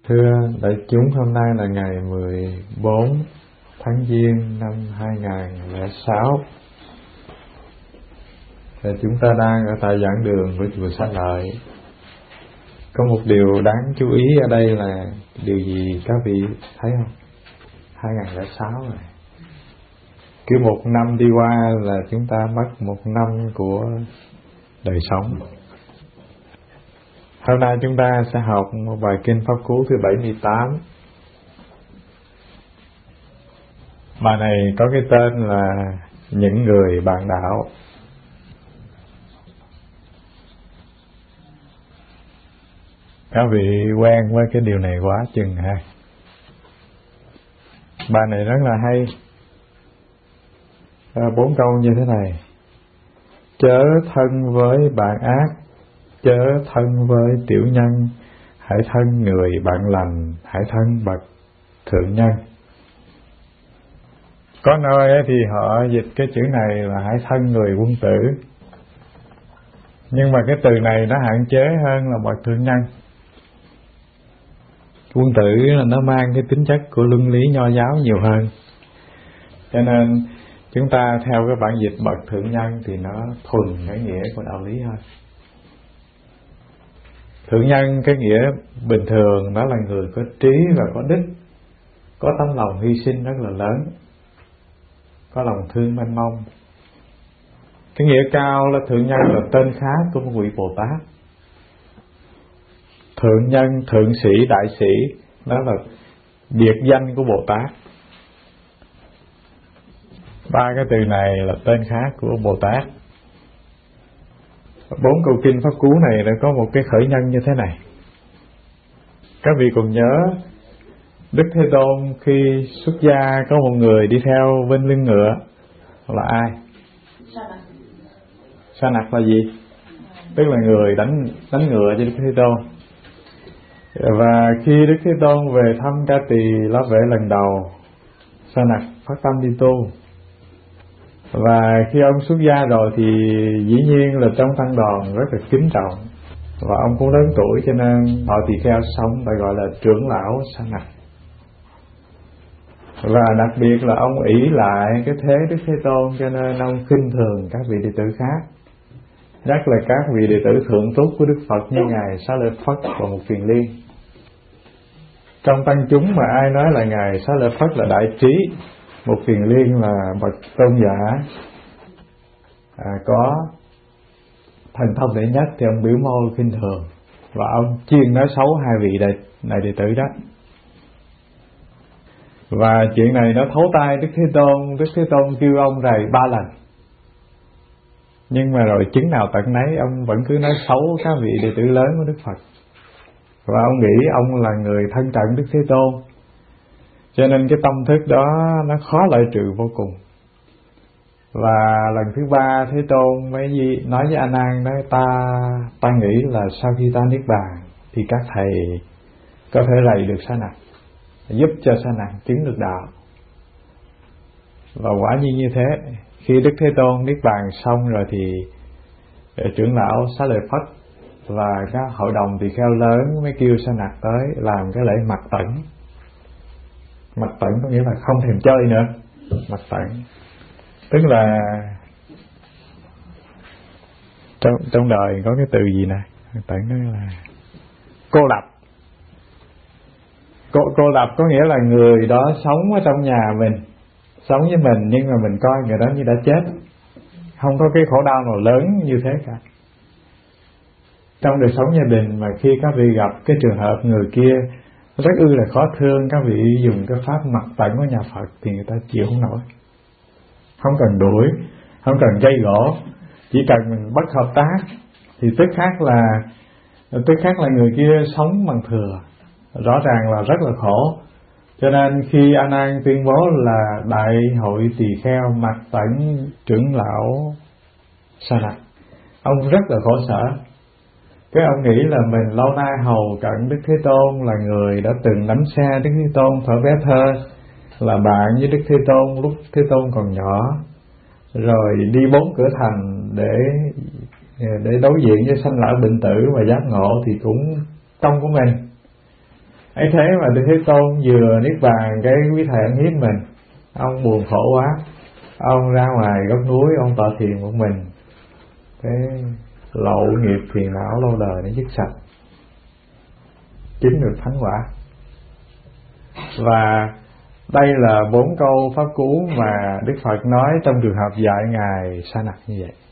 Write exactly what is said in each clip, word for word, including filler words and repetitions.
Thưa đại chúng, hôm nay là ngày mười bốn tháng Giêng năm hai nghìn lẻ sáu. Và chúng ta đang ở tại giảng đường của chùa Xá Lợi. Có một điều đáng chú ý ở đây là điều gì các vị thấy không? hai nghìn lẻ sáu rồi. Cứ một năm đi qua là chúng ta mất một năm của đời sống. Hôm nay chúng ta sẽ học một bài kinh Pháp Cú thứ bảy mươi tám. Bài này có cái tên là Những Người Bạn Đạo. Các vị quen với cái điều này quá chừng ha. Bài này rất là hay. À, bốn câu như thế này: chớ thân với bạn ác, chớ thân với tiểu nhân, hãy thân người bạn lành, hãy thân bậc thượng nhân. Có nơi thì họ dịch cái chữ này là hãy thân người quân tử, nhưng mà cái từ này nó hạn chế hơn là bậc thượng nhân. Quân tử là nó mang cái tính chất của luân lý nho giáo nhiều hơn, cho nên chúng ta theo cái bản dịch bậc thượng nhân thì nó thuần cái nghĩa của đạo lý hơn. Thượng nhân cái nghĩa bình thường đó là người có trí và có đức, có tấm lòng hy sinh rất là lớn, có lòng thương mênh mông. Cái nghĩa cao là thượng nhân là tên khác của một vị Bồ Tát. Thượng nhân, thượng sĩ, đại sĩ đó là biệt danh của Bồ Tát. Ba cái từ này là tên khác của Bồ Tát. Bốn câu kinh Pháp Cú này đã có một cái khởi nhân như thế này. Các vị còn nhớ Đức Thế Tôn khi xuất gia có một người đi theo bên lưng ngựa là ai? Sa Nặc là gì? Tức là người đánh đánh ngựa cho Đức Thế Tôn. Và khi Đức Thế Tôn về thăm Ca Tỳ La Vệ lần đầu, Sa Nặc phát tâm đi tu. Và khi ông xuất gia rồi thì dĩ nhiên là trong tăng đoàn rất là kính trọng, và ông cũng lớn tuổi cho nên họ tỳ kheo sống phải gọi là trưởng lão Sa Nặc. Và đặc biệt là ông ỷ lại cái thế Đức Thế Tôn cho nên ông khinh thường các vị đệ tử khác, nhất là các vị đệ tử thượng túc của Đức Phật như ngài Xá Lợi Phất và Một Kiền Liên. Trong tăng chúng mà ai nói là ngài Xá Lợi Phất là đại trí, Một Kiền Liên là bậc tôn giả, à, có thần thông đệ nhất, thì ông biểu môi khinh thường và ông chuyên nói xấu hai vị đại, đại đệ tử đó. Và chuyện này nó thấu tai Đức Thế Tôn. Đức Thế Tôn kêu ông rầy ba lần, nhưng mà rồi chứng nào tận nấy, ông vẫn cứ nói xấu các vị đệ tử lớn của Đức Phật. Và ông nghĩ ông là người thân cận Đức Thế Tôn, cho nên cái tâm thức đó nó khó loại trừ vô cùng. Và lần thứ ba Thế Tôn mới nói với A Nan đó: ta ta nghĩ là sau khi ta niết bàn thì các thầy có thể rầy được Sa Nặc, giúp cho Sa Nặc chứng được đạo. Và quả nhiên như thế, khi Đức Thế Tôn niết bàn xong rồi thì trưởng lão Xá Lợi Phất và các hội đồng tỳ kheo lớn mới kêu Sa Nặc tới làm cái lễ mặc tẩn. Mặc tẩn có nghĩa là không thèm chơi nữa. Mặc tẩn tức là trong, trong đời có cái từ gì nè, mặc tẩn đó là cô lập. Cô, cô lập có nghĩa là người đó sống ở trong nhà mình, sống với mình, nhưng mà mình coi người đó như đã chết, không có cái khổ đau nào lớn như thế cả. Trong đời sống gia đình mà khi các vị gặp cái trường hợp người kia rất ư là khó thương, các vị dùng cái pháp mặc tẩn của nhà Phật thì người ta chịu không nổi. Không cần đuổi, không cần gây gỗ, chỉ cần mình bất hợp tác thì tức khác là tức khác là người kia sống bằng thừa, rõ ràng là rất là khổ. Cho nên khi A Nan tuyên bố là đại hội tỳ kheo mặc tẩn trưởng lão Sa Nặc, ông rất là khổ sở. Cái ông nghĩ là mình lâu nay hầu cận Đức Thế Tôn, là người đã từng đánh xe Đức Thế Tôn thuở bé thơ, là bạn với Đức Thế Tôn lúc Thế Tôn còn nhỏ, rồi đi bốn cửa thành để để đối diện với sanh lão bệnh tử và giác ngộ thì cũng công của mình. ấy thế mà Đức Thế Tôn vừa niết bàn, cái quý thầy ăn hiếp mình, ông buồn khổ quá, ông ra ngoài góc núi, ông tọa thiền một mình, cái lậu nghiệp phiền não lâu đời nó dứt sạch, chính được thánh quả. Và đây là bốn câu pháp cú mà Đức Phật nói trong trường hợp dạy ngài Sa Nặc như vậy.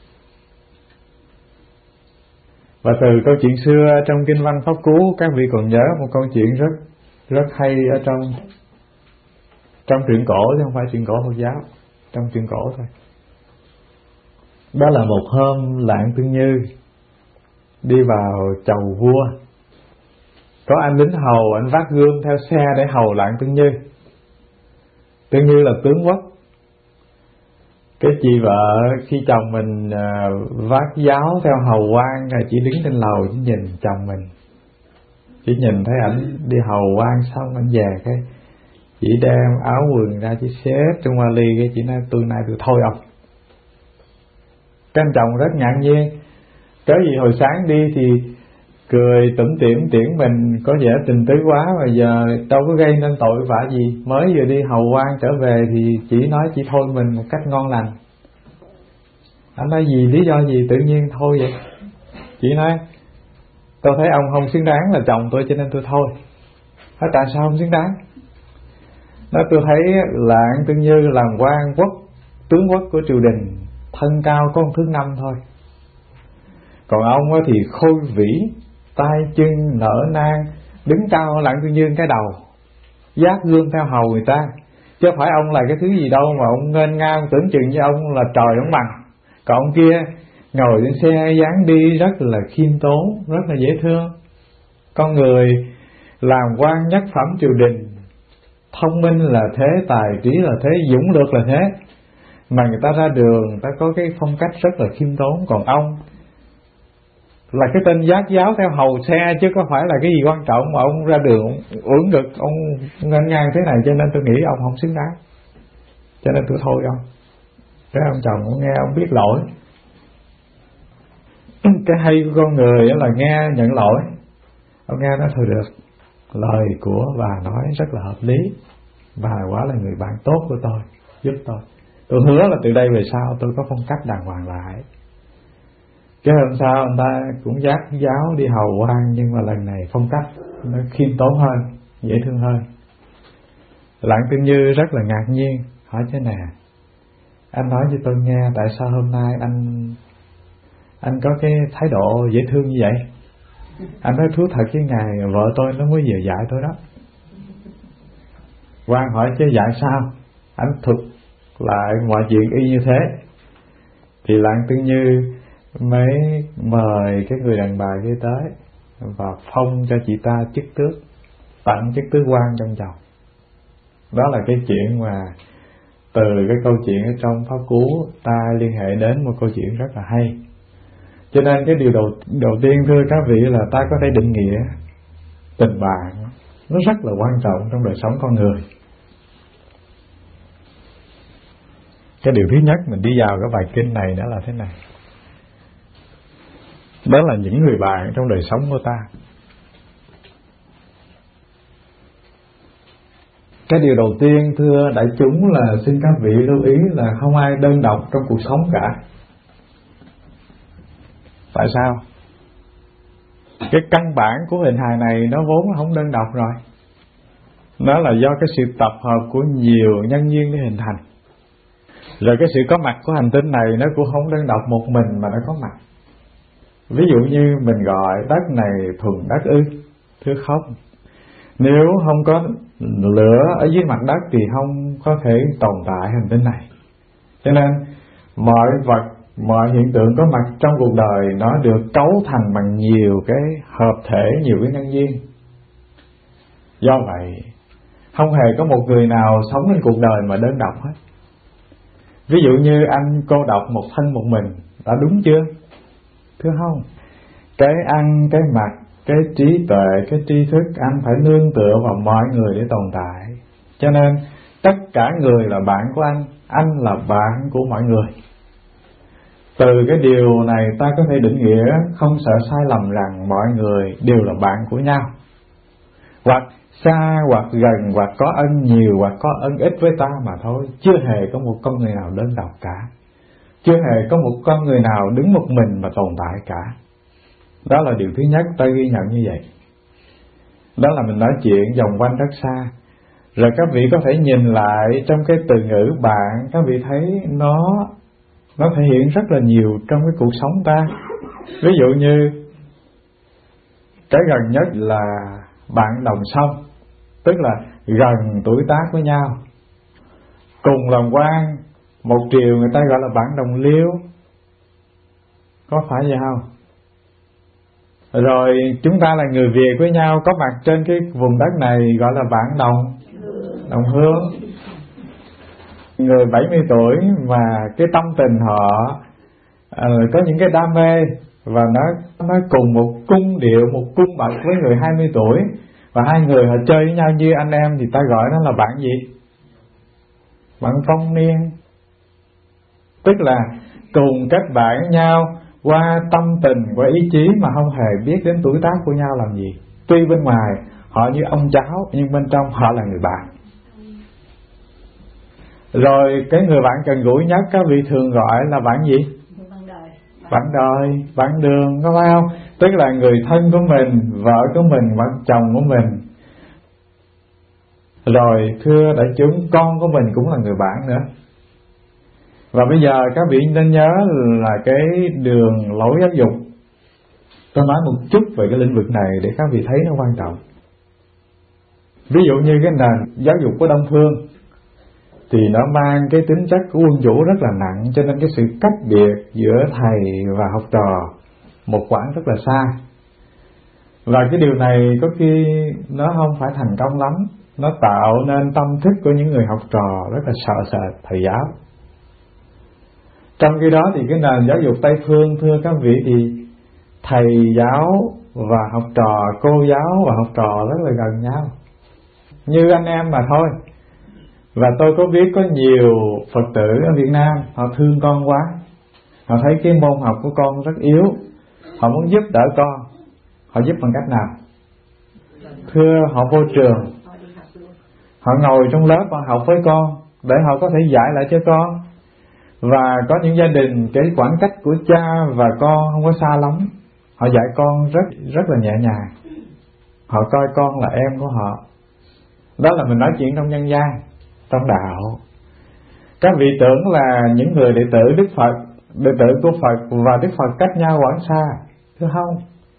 Và từ câu chuyện xưa trong kinh văn pháp cú, các vị còn nhớ một câu chuyện rất rất hay ở trong trong truyện cổ, chứ không phải truyện cổ Phật giáo, trong truyện cổ thôi. Đó là một hôm Lạng Tương Như đi vào chầu vua, có anh lính hầu, anh vác gươm theo xe để hầu Lạng Tương Như. Tương Như là tướng quốc. Cái chị vợ khi chồng mình uh, vác giáo theo hầu quan, là chỉ đứng trên lầu chỉ nhìn chồng mình, chỉ nhìn thấy ảnh đi hầu quan xong ảnh về, cái chỉ đem áo quần ra, chỉ xếp trong vali, cái chị nói tôi nay tôi thôi ông. Cái anh chồng rất ngạc nhiên, cớ gì hồi sáng đi thì cười tủm tỉm tiễn mình, có vẻ tình tứ quá, mà giờ đâu có gây nên tội vạ gì, mới vừa đi hầu quan trở về thì chỉ nói chỉ thôi mình một cách ngon lành. Anh nói gì, lý do gì tự nhiên thôi vậy? Chị nói tôi thấy ông không xứng đáng là chồng tôi cho nên tôi thôi. Nói tại sao không xứng đáng? Nói tôi thấy Lạng Tương Như làm quan quốc, tướng quốc của triều đình, thân cao có một thước năm thôi, còn ông thì khôi vĩ, tay chân nở nang, đứng cao hơn Lạng Tương Như cái đầu, vác gươm theo hầu người ta, chứ không phải ông là cái thứ gì đâu mà ông nghênh ngang tưởng chừng như ông là trời ông bằng. Còn ông kia ngồi trên xe dáng đi rất là khiêm tốn, rất là dễ thương. Con người làm quan nhất phẩm triều đình, thông minh là thế, tài trí là thế, dũng lược là thế, mà người ta ra đường người ta có cái phong cách rất là khiêm tốn. Còn ông là cái tên vác giáo theo hầu xe, chứ có phải là cái gì quan trọng, mà ông ra đường ưỡn ngực, ông nghênh ngang thế này, cho nên tôi nghĩ ông không xứng đáng, cho nên tôi thôi ông. Cái ông chồng ông nghe ông biết lỗi. Cái hay của con người là nghe nhận lỗi. Ông nghe nói thôi được, lời của bà nói rất là hợp lý, bà quả là người bạn tốt của tôi, giúp tôi, tôi hứa là từ đây về sau tôi có phong cách đàng hoàng lại. Cái hôm sau người ta cũng vác giáo đi hầu quan, nhưng mà lần này phong cách nó khiêm tốn hơn, dễ thương hơn. Lạng Tương Như rất là ngạc nhiên, hỏi thế nè, anh nói cho tôi nghe tại sao hôm nay anh anh có cái thái độ dễ thương như vậy? Anh nói thú thật với ngài, vợ tôi nó mới vừa dạy tôi đó. Quan hỏi chứ dạy sao? Anh thuật lại mọi chuyện y như thế. Thì Lạng Tương Như mới mời cái người đàn bà kia tới và phong cho chị ta chức tước, tặng chức tước quan trong chồng. Đó là cái chuyện mà từ cái câu chuyện ở trong pháp cú ta liên hệ đến một câu chuyện rất là hay. Cho nên cái điều đầu, đầu tiên thưa các vị là ta có thể định nghĩa tình bạn nó rất là quan trọng trong đời sống con người. Cái điều thứ nhất mình đi vào cái bài kinh này đó là thế này, đó là những người bạn trong đời sống của ta. Cái điều đầu tiên thưa đại chúng là xin các vị lưu ý là không ai đơn độc trong cuộc sống cả. Tại sao? Cái căn bản của hình hài này nó vốn là không đơn độc rồi. Nó là do cái sự tập hợp của nhiều nhân duyên để hình thành. Rồi cái sự có mặt của hành tinh này nó cũng không đơn độc một mình mà nó có mặt. Ví dụ như mình gọi đất này thuần đất ư? Thưa không. Nếu không có lửa ở dưới mặt đất thì không có thể tồn tại hành tinh này. Cho nên mọi vật, mọi hiện tượng có mặt trong cuộc đời nó được cấu thành bằng nhiều cái hợp thể, nhiều cái nhân duyên. Do vậy không hề có một người nào sống trên cuộc đời mà đơn độc hết. Ví dụ như anh cô độc một thân một mình, đã đúng chưa? Thưa không. Cái ăn, cái mặc, cái trí tuệ, cái tri thức, anh phải nương tựa vào mọi người để tồn tại. Cho nên tất cả người là bạn của anh, anh là bạn của mọi người. Từ cái điều này ta có thể định nghĩa không sợ sai lầm rằng mọi người đều là bạn của nhau. Hoặc xa hoặc gần, hoặc có ân nhiều hoặc có ân ít với ta mà thôi. Chưa hề có một con người nào đơn độc cả, chưa hề có một con người nào đứng một mình mà tồn tại cả. Đó là điều thứ nhất ta ghi nhận như vậy. Đó là mình nói chuyện vòng quanh rất xa. Rồi các vị có thể nhìn lại trong cái từ ngữ bạn, các vị thấy nó nó thể hiện rất là nhiều trong cái cuộc sống ta. Ví dụ như cái gần nhất là bạn đồng sông, tức là gần tuổi tác với nhau, cùng làm quan một triều, người ta gọi là bạn đồng liêu, có phải vậy không? Rồi chúng ta là người Việt với nhau, có mặt trên cái vùng đất này, gọi là bạn đồng đồng hương. Người bảy mươi tuổi mà cái tâm tình họ uh, có những cái đam mê và nó nó cùng một cung điệu, một cung bậc với người hai mươi tuổi, và hai người họ chơi với nhau như anh em, thì ta gọi nó là bạn gì? Bạn phong niên. Tức là cùng kết bạn nhau qua tâm tình, qua ý chí mà không hề biết đến tuổi tác của nhau làm gì. Tuy bên ngoài họ như ông cháu, nhưng bên trong họ là người bạn. Rồi cái người bạn gần gũi nhất các vị thường gọi là bạn gì? Bạn đời. Bạn đời, bạn đường, có phải không? Tức là người thân của mình, vợ của mình, bạn chồng của mình. Rồi thưa đại chúng, con của mình cũng là người bạn nữa. Và bây giờ các vị nên nhớ là cái đường lối giáo dục, tôi nói một chút về cái lĩnh vực này để các vị thấy nó quan trọng. Ví dụ như cái nền giáo dục của Đông Phương thì nó mang cái tính chất của quân chủ rất là nặng, cho nên cái sự cách biệt giữa thầy và học trò một quãng rất là xa. Và cái điều này có khi nó không phải thành công lắm, nó tạo nên tâm thức của những người học trò rất là sợ sệt thầy giáo. Trong khi đó thì cái nền giáo dục Tây Phương, thưa các vị, thì thầy giáo và học trò, cô giáo và học trò rất là gần nhau, như anh em mà thôi. Và tôi có biết có nhiều Phật tử ở Việt Nam, họ thương con quá, họ thấy cái môn học của con rất yếu, họ muốn giúp đỡ con. Họ giúp bằng cách nào? Thưa, họ vô trường, họ ngồi trong lớp, họ học với con để họ có thể dạy lại cho con. Và có những gia đình cái khoảng cách của cha và con không có xa lắm, họ dạy con rất rất là nhẹ nhàng, họ coi con là em của họ. Đó là mình nói chuyện trong nhân gian, trong đạo. Các vị tưởng là những người đệ tử Đức Phật, đệ tử của Phật và Đức Phật cách nhau quảng xa. Thưa không,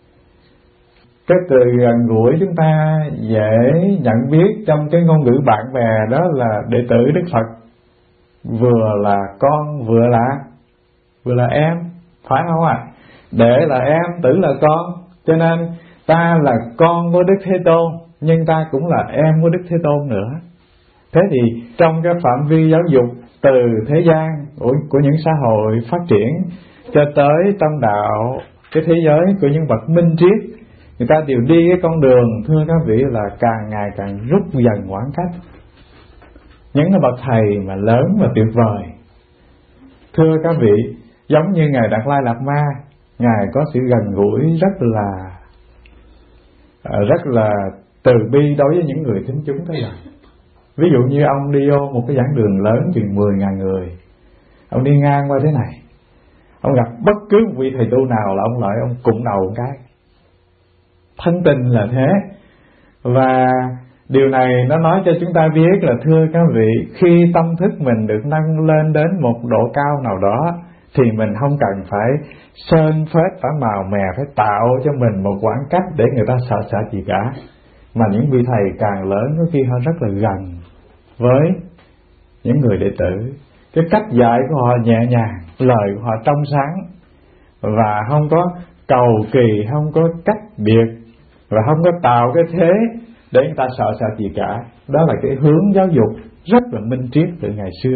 cái từ gần gũi chúng ta dễ nhận biết trong cái ngôn ngữ bạn bè, đó là đệ tử Đức Phật vừa là con, vừa là vừa là em, phải không ạ? À? Đệ là em, tử là con, cho nên ta là con của Đức Thế Tôn, nhưng ta cũng là em của Đức Thế Tôn nữa. Thế thì trong cái phạm vi giáo dục từ thế gian của, của những xã hội phát triển cho tới tâm đạo, cái thế giới của những bậc minh triết, người ta đều đi cái con đường, thưa các vị, là càng ngày càng rút dần khoảng cách. Những cái bậc thầy mà lớn và tuyệt vời, thưa các vị, giống như Ngài Đạt Lai Lạt Ma, Ngài có sự gần gũi rất là rất là từ bi đối với những người thính chúng thế này. Ví dụ như ông đi vô một cái giảng đường lớn chừng mười ngàn người, ông đi ngang qua thế này, ông gặp bất cứ một vị thầy tu nào là ông lại ông cụng đầu một cái. Thân tình là thế. Và điều này nó nói cho chúng ta biết là, thưa các vị, khi tâm thức mình được nâng lên đến một độ cao nào đó thì mình không cần phải sơn phết, phải màu mè, phải tạo cho mình một khoảng cách để người ta sợ sợ gì cả. Mà những vị thầy càng lớn có khi họ rất là gần với những người đệ tử. Cái cách dạy của họ nhẹ nhàng, lời của họ trong sáng, và không có cầu kỳ, không có cách biệt, và không có tạo cái thế để người ta sợ sợ gì cả. Đó là cái hướng giáo dục rất là minh triết từ ngày xưa.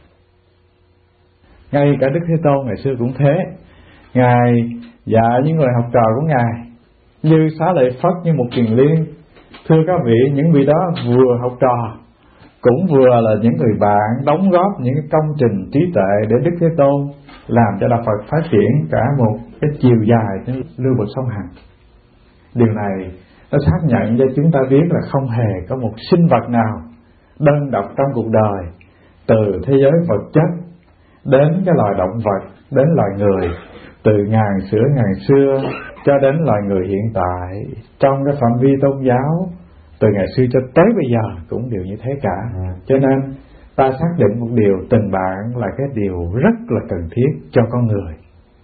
Ngay cả Đức Thế Tôn ngày xưa cũng thế. Ngài dạy những người học trò của Ngài như xá lợi Phất, như một kiền liên. Thưa các vị, những vị đó vừa học trò, cũng vừa là những người bạn đóng góp những cái công trình trí tuệ để Đức Thế Tôn làm cho Đạo Phật phát triển cả một cái chiều dài trên lưu vực sông Hằng. Điều này nó xác nhận cho chúng ta biết là không hề có một sinh vật nào đơn độc trong cuộc đời, từ thế giới vật chất đến cái loài động vật, đến loài người, từ ngàn xưa ngàn xưa cho đến loài người hiện tại, trong cái phạm vi tôn giáo từ ngày xưa cho tới bây giờ cũng đều như thế cả. Cho nên ta xác định một điều, tình bạn là cái điều rất là cần thiết cho con người.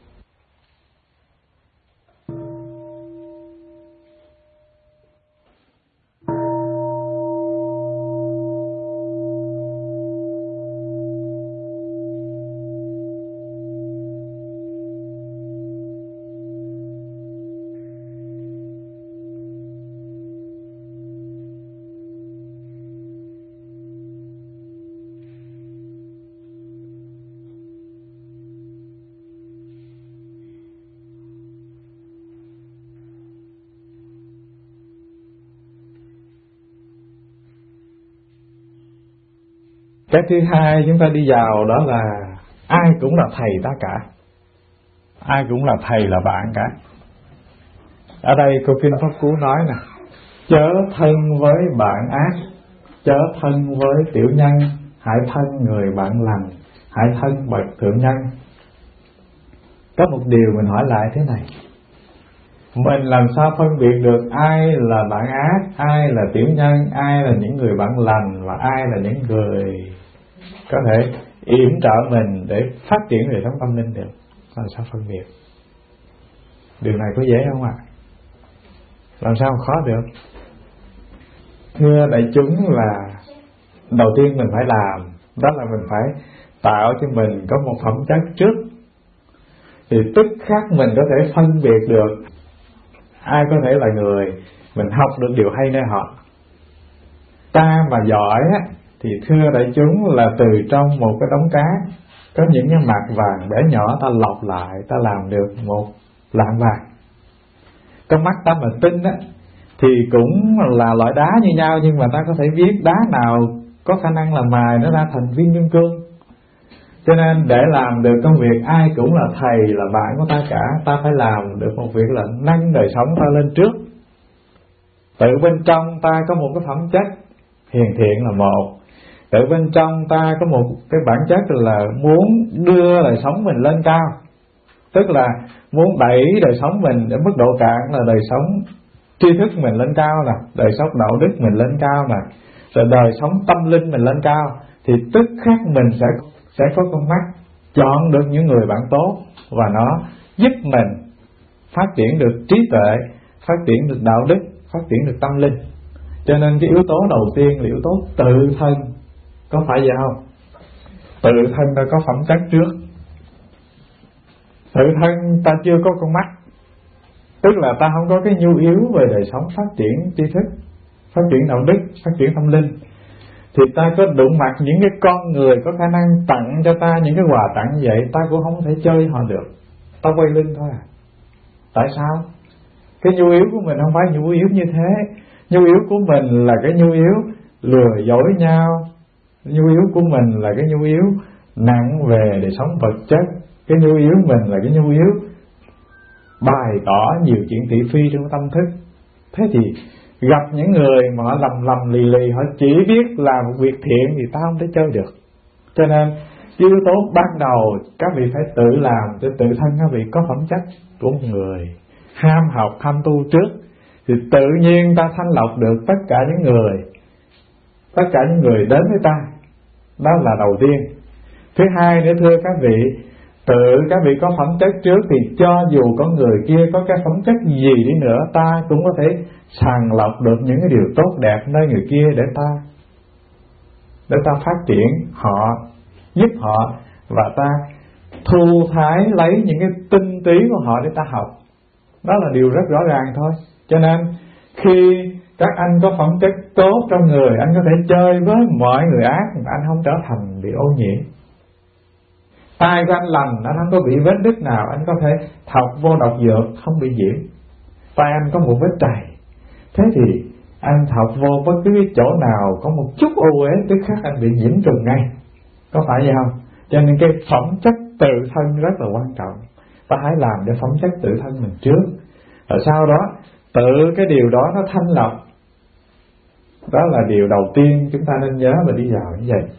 Cái thứ hai chúng ta đi vào đó là ai cũng là thầy ta cả, ai cũng là thầy là bạn cả. Ở đây câu kinh Pháp Cú nói nè: chớ thân với bạn ác, chớ thân với tiểu nhân, hãy thân người bạn lành, hãy thân bậc thượng nhân. Có một điều mình hỏi lại thế này: mình làm sao phân biệt được ai là bạn ác, ai là tiểu nhân, ai là những người bạn lành, và ai là những người có thể yểm trợ mình để phát triển đời sống tâm linh được? Làm sao phân biệt? Điều này có dễ không ạ? À? Làm sao khó được? Thưa đại chúng, là đầu tiên mình phải làm đó là mình phải tạo cho mình có một phẩm chất trước, thì tức khắc mình có thể phân biệt được ai có thể là người mình học được điều hay nơi họ. Ta mà giỏi á, thì thưa đại chúng là từ trong một cái đống cá có những cái mặt vàng bé nhỏ, ta lọc lại, ta làm được một lạng vàng. Trong mắt ta mà tinh á, thì cũng là loại đá như nhau, nhưng mà ta có thể viết đá nào có khả năng là mài nó ra thành viên kim cương. Cho nên để làm được công việc ai cũng là thầy là bạn của ta cả, ta phải làm được một việc là nâng đời sống ta lên trước. Tự bên trong ta có một cái phẩm chất hiền thiện là một, tự bên trong ta có một cái bản chất là muốn đưa đời sống mình lên cao, tức là muốn đẩy đời sống mình đến mức độ cạn là đời sống tri thức mình lên cao nè, đời sống đạo đức mình lên cao nè, rồi đời sống tâm linh mình lên cao, thì tức khắc mình sẽ sẽ có con mắt chọn được những người bạn tốt, và nó giúp mình phát triển được trí tuệ, phát triển được đạo đức, phát triển được tâm linh. Cho nên cái yếu tố đầu tiên là yếu tố tự thân, có phải vậy không? Tự thân ta có phẩm chất trước. Tự thân ta chưa có con mắt, tức là ta không có cái nhu yếu về đời sống phát triển tri thức, phát triển đạo đức, phát triển tâm linh, thì ta có đụng mặt những cái con người có khả năng tặng cho ta những cái quà tặng như vậy, ta cũng không thể chơi họ được, ta quay lưng thôi à. Tại sao? Cái nhu yếu của mình không phải nhu yếu như thế. Nhu yếu của mình là cái nhu yếu lừa dối nhau, nhu yếu của mình là cái nhu yếu nặng về đời sống vật chất, cái nhu yếu mình là cái nhu yếu bày tỏ nhiều chuyện thị phi trong tâm thức. Thế thì gặp những người mà họ lầm lầm lì lì, họ chỉ biết làm một việc thiện thì ta không thể chơi được. Cho nên yếu tố ban đầu các vị phải tự làm cho tự thân các vị có phẩm chất của một người ham học ham tu trước, thì tự nhiên ta thanh lọc được tất cả những người, tất cả những người đến với ta. Đó là đầu tiên. Thứ hai nữa thưa các vị, tự các vị có phẩm chất trước, thì cho dù có người kia có cái phẩm chất gì đi nữa, ta cũng có thể sàng lọc được những cái điều tốt đẹp nơi người kia để ta để ta phát triển họ, giúp họ, và ta thu thái lấy những cái tinh túy của họ để ta học. Đó là điều rất rõ ràng thôi. Cho nên khi các anh có phẩm chất tốt trong người, anh có thể chơi với mọi người ác, anh không trở thành bị ô nhiễm. Tai của anh lành, anh không có bị vết đứt nào, anh có thể thọc vô độc dược không bị nhiễm. Tai anh có một vết trầy, thế thì anh thọc vô bất cứ cái chỗ nào có một chút ô uế, tức khắc anh bị nhiễm trùng ngay. Có phải vậy không? Cho nên cái phẩm chất tự thân rất là quan trọng. Ta hãy làm để phẩm chất tự thân mình trước, rồi sau đó Tự cái điều đó nó thanh lọc. Đó là điều đầu tiên chúng ta nên nhớ và đi vào như vậy.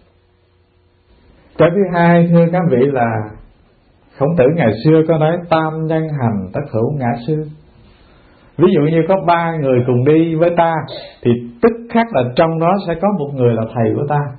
Cái thứ hai, thưa các vị, là Khổng Tử ngày xưa có nói tam nhân hành tất hữu ngã sư. Ví dụ như có ba người cùng đi với ta, thì tức khắc là trong đó sẽ có một người là thầy của ta.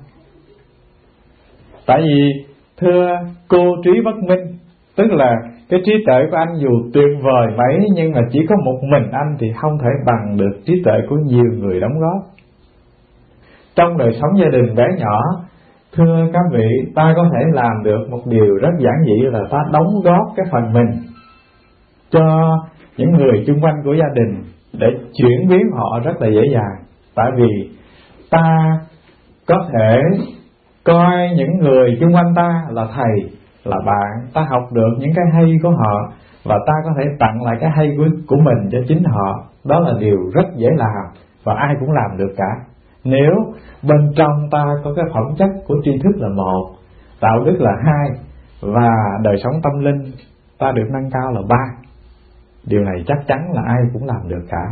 Tại vì thưa cô trí bất minh, tức là cái trí tuệ của anh dù tuyệt vời mấy, nhưng mà chỉ có một mình anh thì không thể bằng được trí tuệ của nhiều người đóng góp. Trong đời sống gia đình bé nhỏ, thưa các vị, ta có thể làm được một điều rất giản dị là ta đóng góp cái phần mình cho những người chung quanh của gia đình để chuyển biến họ rất là dễ dàng. Tại vì ta có thể coi những người chung quanh ta là thầy, là bạn, ta học được những cái hay của họ và ta có thể tặng lại cái hay của, của mình cho chính họ. Đó là điều rất dễ làm và ai cũng làm được cả. Nếu bên trong ta có cái phẩm chất của tri thức là một, đạo đức là hai, và đời sống tâm linh ta được nâng cao là ba. Điều này chắc chắn là ai cũng làm được cả.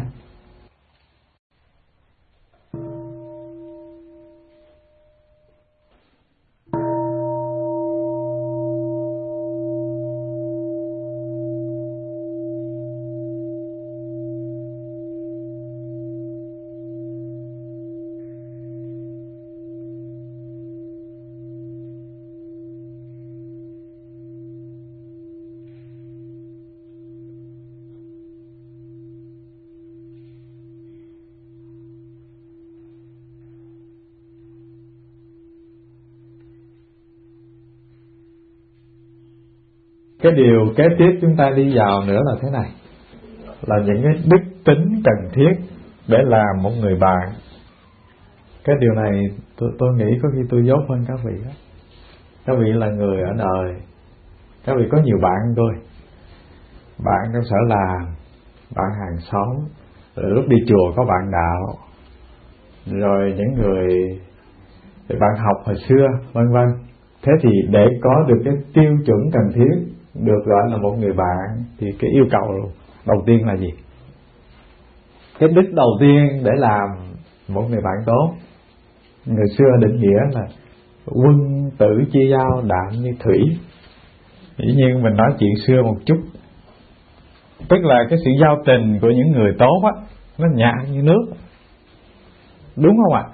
Cái điều kế tiếp chúng ta đi vào nữa là thế này, là những cái đức tính cần thiết để làm một người bạn. Cái điều này tôi, tôi nghĩ có khi tôi dốt hơn các vị đó. Các vị là người ở đời, các vị có nhiều bạn tôi, bạn trong sở làm, bạn hàng xóm, rồi lúc đi chùa có bạn đạo, rồi những người bạn học hồi xưa, vân vân. Thế thì để có được cái tiêu chuẩn cần thiết được gọi là một người bạn thì cái yêu cầu đầu tiên là gì? Cái đức đầu tiên để làm một người bạn tốt, người xưa định nghĩa là quân tử chi giao đạm như thủy. Dĩ nhiên mình nói chuyện xưa một chút, tức là cái sự giao tình của những người tốt á, nó nhạt như nước, đúng không ạ?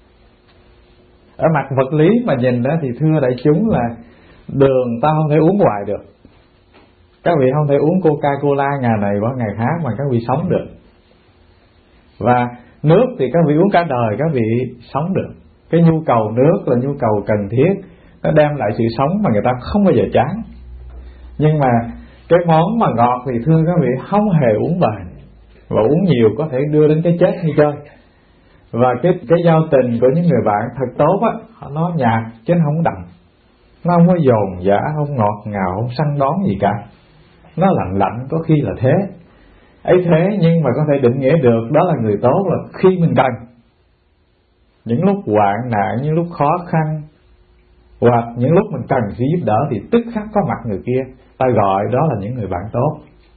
Ở mặt vật lý mà nhìn đó thì thưa đại chúng là đường ta không thể uống hoài được. Các vị không thể uống Coca-Cola ngày này qua ngày khác mà các vị sống được. Và nước thì các vị uống cả đời các vị sống được. Cái nhu cầu nước là nhu cầu cần thiết, nó đem lại sự sống mà người ta không bao giờ chán. Nhưng mà cái món mà ngọt thì thưa các vị không hề uống bền, và uống nhiều có thể đưa đến cái chết như chơi. Và cái cái giao tình của những người bạn thật tốt á, nó nhạt chứ nó không đậm, nó không có dồn dã, không ngọt ngào, không săn đón gì cả. Nó lạnh lạnh, có khi là thế ấy thế, nhưng mà có thể định nghĩa được đó là người tốt là khi mình cần, những lúc hoạn nạn, những lúc khó khăn, hoặc những lúc mình cần sự giúp đỡ thì tức khắc có mặt người kia. Ta gọi đó là những người bạn tốt.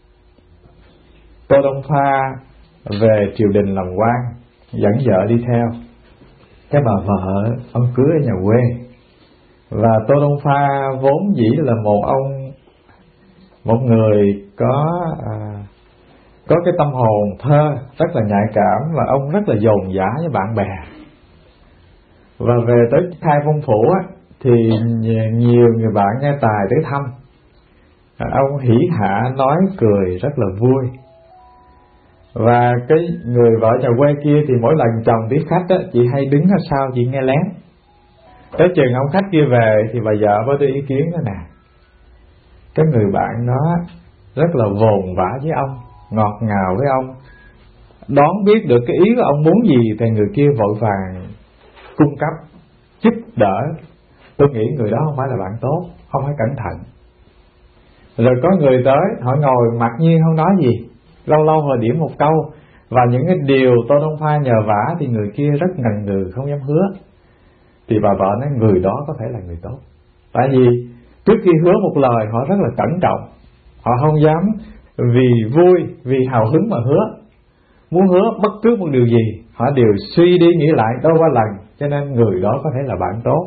Tô Đông Pha về triều đình làm quan, dẫn vợ đi theo. Cái bà vợ ông cưới ở nhà quê, và Tô Đông Pha vốn dĩ là một ông, một người có à, có cái tâm hồn thơ rất là nhạy cảm, và ông rất là dồn dã với bạn bè. Và về tới Khai Phong Phủ á, thì nhiều người bạn nghe tài tới thăm. à, ông hỉ hạ nói cười rất là vui. Và cái người vợ nhà quê kia thì mỗi lần chồng tiếp khách á, chị hay đứng ở sau chị nghe lén. Tới chừng ông khách kia về thì bà vợ mới đưa ý kiến đó nè, cái người bạn đó rất là vồn vã với ông, ngọt ngào với ông, đoán biết được cái ý của ông muốn gì thì người kia vội vàng cung cấp, giúp đỡ. Tôi nghĩ người đó không phải là bạn tốt, không phải cẩn thận. Rồi có người tới, họ ngồi mặc nhiên không nói gì, lâu lâu họ điểm một câu, và những cái điều Tô Đông Pha nhờ vả thì người kia rất ngần ngừ không dám hứa. Thì bà vợ nói người đó có thể là người tốt. Tại vì trước khi hứa một lời họ rất là cẩn trọng, họ không dám vì vui, vì hào hứng mà hứa. Muốn hứa bất cứ một điều gì, họ đều suy đi nghĩ lại đâu ba lần, cho nên người đó có thể là bạn tốt.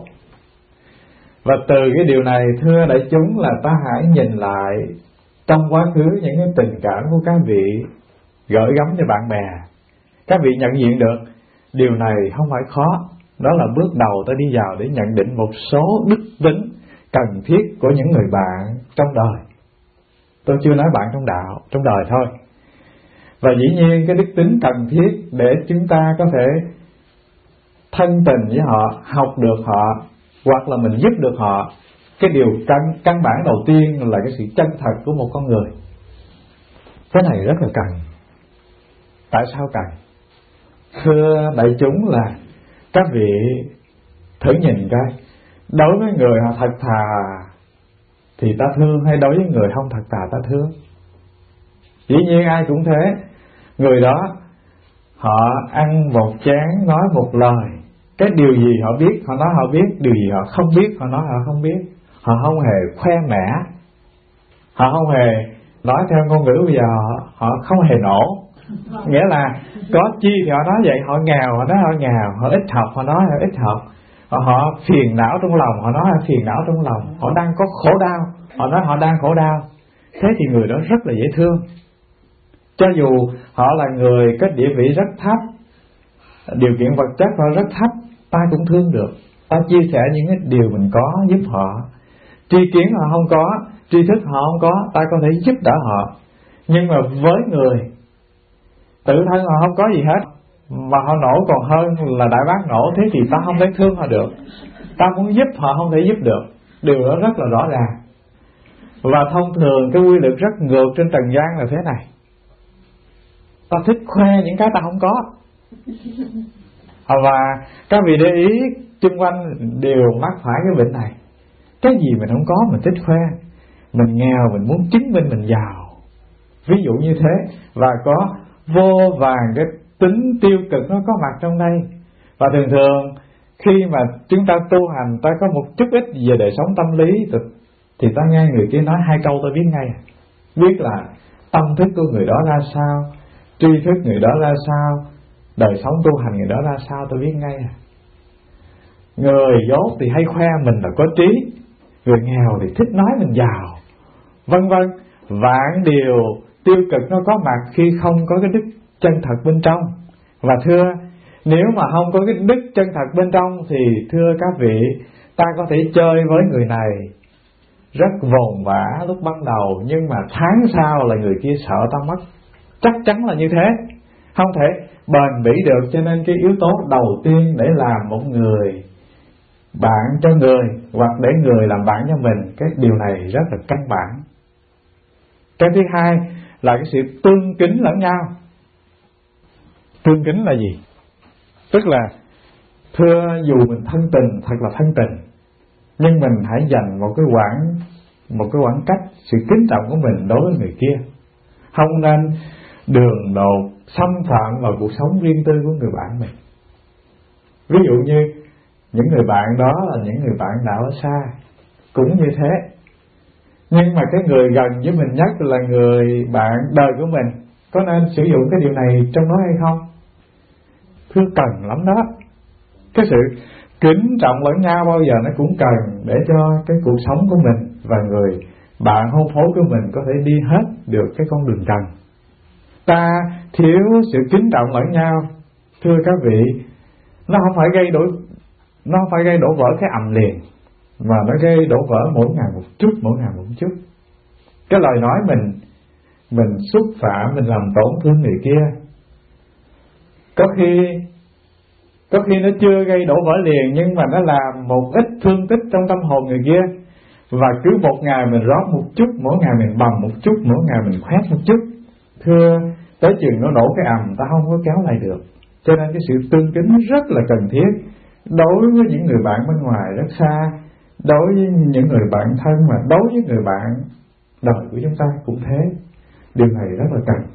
Và từ cái điều này, thưa đại chúng, là ta hãy nhìn lại trong quá khứ những cái tình cảm của các vị gửi gắm cho bạn bè. Các vị nhận diện được điều này không phải khó. Đó là bước đầu ta đi vào để nhận định một số đức tính cần thiết của những người bạn trong đời. Tôi chưa nói bạn trong đạo, trong đời thôi. Và dĩ nhiên cái đức tính cần thiết để chúng ta có thể thân tình với họ, học được họ, hoặc là mình giúp được họ. Cái điều căn, căn bản đầu tiên là cái sự chân thật của một con người. Cái này rất là cần. Tại sao cần? Thưa đại chúng, là các vị thử nhìn coi, đối với người họ thật thà thì ta thương, hay đối với người không thật thà ta thương? Dĩ nhiên ai cũng thế. Người đó họ ăn một chén nói một lời, cái điều gì họ biết họ nói họ biết, điều gì họ không biết họ nói họ không biết. Họ không hề khoe mẽ, họ không hề nói theo ngôn ngữ bây giờ họ, họ không hề nổ. Nghĩa là có chi thì họ nói vậy, họ nghèo họ nói họ nghèo, họ ít học họ nói họ ít học, họ, họ phiền não trong lòng họ nói họ phiền não trong lòng, họ đang có khổ đau họ nói họ đang khổ đau. Thế thì người đó rất là dễ thương. Cho dù họ là người có địa vị rất thấp, điều kiện vật chất họ rất thấp, ta cũng thương được. Ta chia sẻ những cái điều mình có giúp họ. Tri kiến họ không có, tri thức họ không có, ta có thể giúp đỡ họ. Nhưng mà với người tự thân họ không có gì hết, mà họ nổ còn hơn là đại bác nổ, thế thì ta không thể thương họ được. Ta muốn giúp họ không thể giúp được. Điều đó rất là rõ ràng. Và thông thường cái quy luật rất ngược trên trần gian là thế này: ta thích khoe những cái ta không có. Và các vị để ý chung quanh đều mắc phải cái bệnh này. Cái gì mình không có mình thích khoe. Mình nghèo mình muốn chứng minh mình giàu, ví dụ như thế. Và có vô vàn cái tính tiêu cực nó có mặt trong đây. Và thường thường khi mà chúng ta tu hành, ta có một chút ít về đời sống tâm lý, thì ta nghe người kia nói hai câu ta biết ngay, biết là tâm thức của người đó ra sao, tri thức người đó ra sao, đời sống tu hành người đó ra sao, tôi biết ngay. Người dốt thì hay khoe mình là có trí, người nghèo thì thích nói mình giàu, vân vân. Vạn điều tiêu cực nó có mặt khi không có cái đức chân thật bên trong. Và thưa, nếu mà không có cái đức chân thật bên trong thì thưa các vị, ta có thể chơi với người này rất vồn vã lúc ban đầu, nhưng mà tháng sau là người kia sợ ta mất. Chắc chắn là như thế, không thể bền bỉ được. Cho nên cái yếu tố đầu tiên để làm một người bạn cho người, hoặc để người làm bạn cho mình, cái điều này rất là căn bản. Cái thứ hai là cái sự tương kính lẫn nhau. Tương kính là gì? Tức là thưa, dù mình thân tình, thật là thân tình, nhưng mình hãy dành một cái khoảng một cái khoảng cách, sự kính trọng của mình đối với người kia. Không nên đường đột xâm phạm vào cuộc sống riêng tư của người bạn mình. Ví dụ như những người bạn đó là những người bạn đạo ở xa, cũng như thế. Nhưng mà cái người gần với mình nhất là người bạn đời của mình, có nên sử dụng cái điều này trong đó hay không? Thưa, cần lắm đó. Cái sự kính trọng lẫn nhau bao giờ nó cũng cần, để cho cái cuộc sống của mình và người bạn hôn phối của mình có thể đi hết được cái con đường trần. Ta thiếu sự kính trọng lẫn nhau, thưa các vị, nó không phải gây đổ nó không phải gây đổ vỡ cái ầm liền, mà nó gây đổ vỡ mỗi ngày một chút, mỗi ngày một chút. Cái lời nói mình mình xúc phạm, mình làm tổn thương người kia, có khi có khi nó chưa gây đổ vỡ liền, nhưng mà nó làm một ít thương tích trong tâm hồn người kia. Và cứ một ngày mình rót một chút, mỗi ngày mình bầm một chút, mỗi ngày mình khoét một chút, thưa, tới chừng nó nổ cái ầm, ta không có kéo lại được. Cho nên cái sự tương kính rất là cần thiết đối với những người bạn bên ngoài rất xa, đối với những người bạn thân, mà đối với người bạn đời của chúng ta cũng thế. Điều này rất là cần.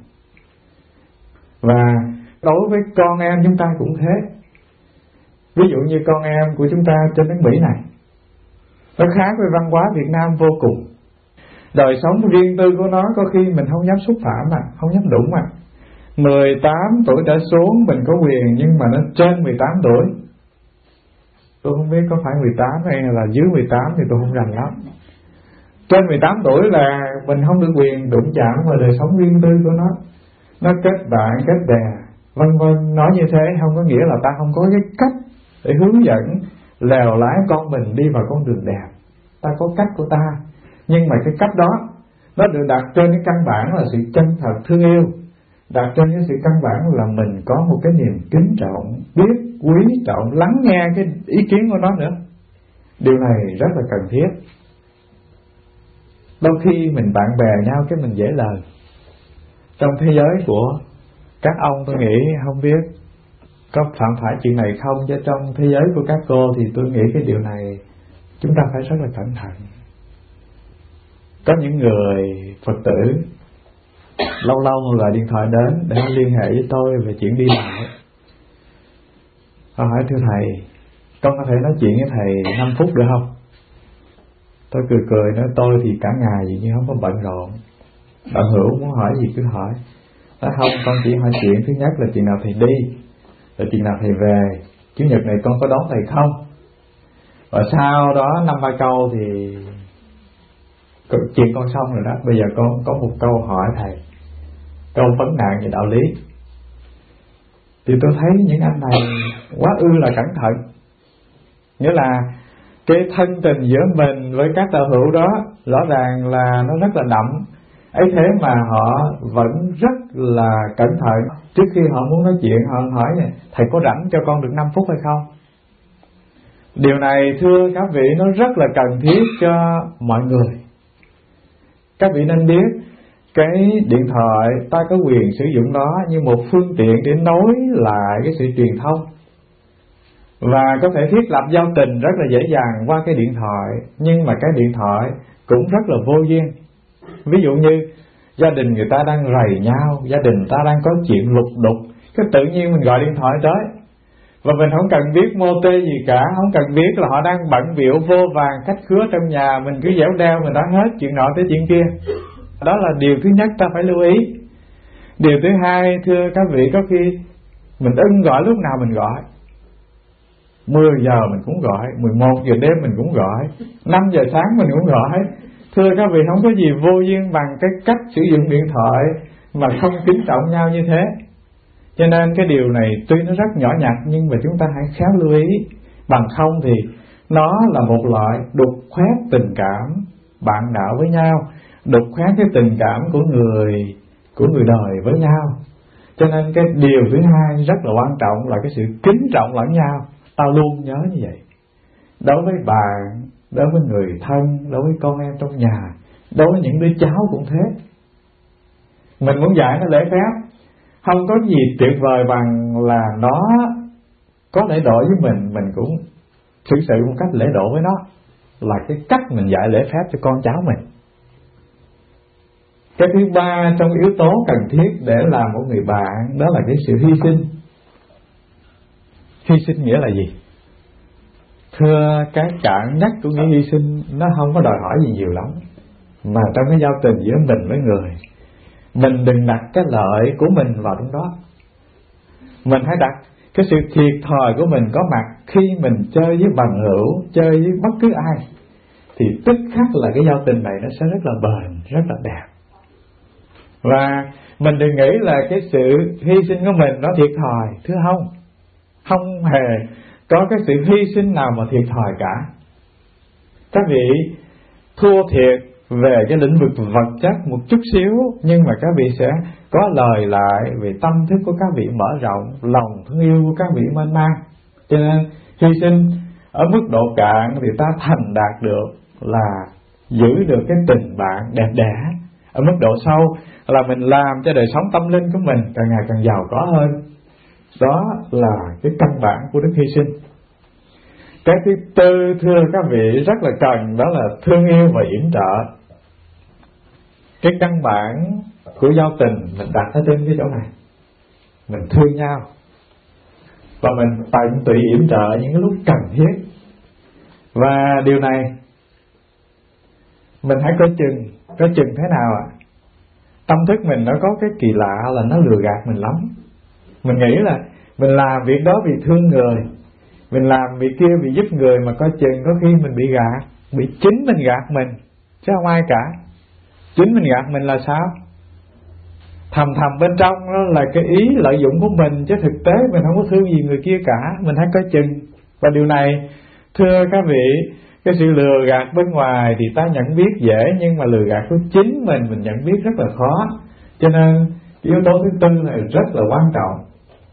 Và đối với con em chúng ta cũng thế. Ví dụ như con em của chúng ta trên nước Mỹ này, nó khác với văn hóa Việt Nam vô cùng. Đời sống riêng tư của nó có khi mình không dám xúc phạm mà, không dám đụng mà. Mười tám tuổi trở xuống mình có quyền, nhưng mà nó trên mười tám tuổi, tôi không biết có phải mười tám hay là dưới mười tám thì tôi không rành lắm. Trên mười tám tuổi là mình không được quyền đụng chạm vào đời sống riêng tư của nó. Nó kết bạn, kết bè, vân vân. Nói như thế không có nghĩa là ta không có cái cách để hướng dẫn lèo lái con mình đi vào con đường đẹp. Ta có cách của ta, nhưng mà cái cách đó nó được đặt trên cái căn bản là sự chân thật thương yêu, đặt trên cái sự căn bản là mình có một cái niềm kính trọng, biết quý trọng, lắng nghe cái ý kiến của nó nữa. Điều này rất là cần thiết. Đôi khi mình bạn bè nhau cái mình dễ lời. Trong thế giới của các ông tôi nghĩ không biết có phạm phải chuyện này không, chứ trong thế giới của các cô thì tôi nghĩ cái điều này chúng ta phải rất là cẩn thận. Có những người Phật tử lâu lâu gọi điện thoại đến để liên hệ với tôi về chuyện đi lại. Họ hỏi thưa thầy, con có thể nói chuyện với thầy năm phút được không? Tôi cười cười nói tôi thì cả ngày gì nhưng không có bận rộn. Bạn hữu muốn hỏi gì cứ hỏi. Nói không, con chỉ hỏi chuyện thứ nhất là chuyện nào thầy đi, rồi chuyện nào thầy về, chủ nhật này con có đón thầy không? Và sau đó năm ba câu thì chuyện con xong rồi đó. Bây giờ con có một câu hỏi thầy, câu vấn nạn về đạo lý. Thì tôi thấy những anh này quá ư là cẩn thận. Nghĩa là cái thân tình giữa mình với các đạo hữu đó rõ ràng là nó rất là đậm. Ấy thế mà họ vẫn rất là cẩn thận. Trước khi họ muốn nói chuyện, họ hỏi này, thầy có rảnh cho con được năm phút hay không? Điều này thưa các vị, nó rất là cần thiết cho mọi người. Các vị nên biết, cái điện thoại ta có quyền sử dụng nó như một phương tiện để nối lại cái sự truyền thông, và có thể thiết lập giao tình rất là dễ dàng qua cái điện thoại. Nhưng mà cái điện thoại cũng rất là vô duyên. Ví dụ như gia đình người ta đang rầy nhau, gia đình ta đang có chuyện lục đục, cái tự nhiên mình gọi điện thoại tới, và mình không cần biết mô tê gì cả, không cần biết là họ đang bận bịu vô vàn khách khứa trong nhà, mình cứ dẻo đeo mình nói hết chuyện nọ tới chuyện kia. Đó là điều thứ nhất ta phải lưu ý. Điều thứ hai, thưa các vị, có khi mình ưng gọi lúc nào mình gọi. Mười giờ mình cũng gọi, mười một giờ đêm mình cũng gọi, năm giờ sáng mình cũng gọi. Thưa các vị, không có gì vô duyên bằng cái cách sử dụng điện thoại mà không kính trọng nhau như thế. Cho nên cái điều này tuy nó rất nhỏ nhặt, nhưng mà chúng ta hãy khéo lưu ý. Bằng không thì nó là một loại đục khoét tình cảm bạn đạo với nhau, đục khoét cái tình cảm của người của người đời với nhau. Cho nên cái điều thứ hai rất là quan trọng là cái sự kính trọng lẫn nhau. Ta luôn nhớ như vậy. Đối với bạn, đối với người thân, đối với con em trong nhà, đối với những đứa cháu cũng thế. Mình muốn dạy nó lễ phép, không có gì tuyệt vời bằng là nó có lễ độ với mình, mình cũng xử sự một cách lễ độ với nó. Là cái cách mình dạy lễ phép cho con cháu mình. Cái thứ ba trong yếu tố cần thiết để làm một người bạn, đó là cái sự hy sinh. Hy sinh nghĩa là gì? Thưa, cái cạn nhất của nghĩa hy sinh nó không có đòi hỏi gì nhiều lắm, mà trong cái giao tình giữa mình với người, mình đừng đặt cái lợi của mình vào trong đó. Mình hãy đặt cái sự thiệt thòi của mình có mặt khi mình chơi với bằng hữu, chơi với bất cứ ai, thì tức khắc là cái giao tình này nó sẽ rất là bền, rất là đẹp. Và mình đừng nghĩ là cái sự hy sinh của mình nó thiệt thòi. Thưa không, không hề có cái sự hy sinh nào mà thiệt thòi cả. Các vị thua thiệt về cái lĩnh vực vật chất một chút xíu, nhưng mà các vị sẽ có lời lại về tâm thức của các vị mở rộng, lòng thương yêu của các vị mênh mang. Cho nên hy sinh ở mức độ cạn thì ta thành đạt được là giữ được cái tình bạn đẹp đẽ. Ở mức độ sâu là mình làm cho đời sống tâm linh của mình càng ngày càng giàu có hơn. Đó là cái căn bản của đức hy sinh. Cái thứ tư, thưa các vị, rất là cần, đó là thương yêu và yểm trợ. Cái căn bản của giao tình mình đặt ở trên cái chỗ này. Mình thương nhau và mình tận tụy yểm trợ những cái lúc cần thiết. Và điều này mình hãy coi chừng Có chừng thế nào ạ? À? Tâm thức mình nó có cái kỳ lạ là nó lừa gạt mình lắm. Mình nghĩ là mình làm việc đó vì thương người, mình làm việc kia vì giúp người, mà coi chừng có khi mình bị gạt, bị chính mình gạt mình, chứ không ai cả. Chính mình gạt mình là sao? Thầm thầm bên trong đó là cái ý lợi dụng của mình, chứ thực tế mình không có thương gì người kia cả. Mình hãy coi chừng. Và điều này, thưa các vị, cái sự lừa gạt bên ngoài thì ta nhận biết dễ, nhưng mà lừa gạt của chính mình mình nhận biết rất là khó. Cho nên yếu tố thứ tư này rất là quan trọng.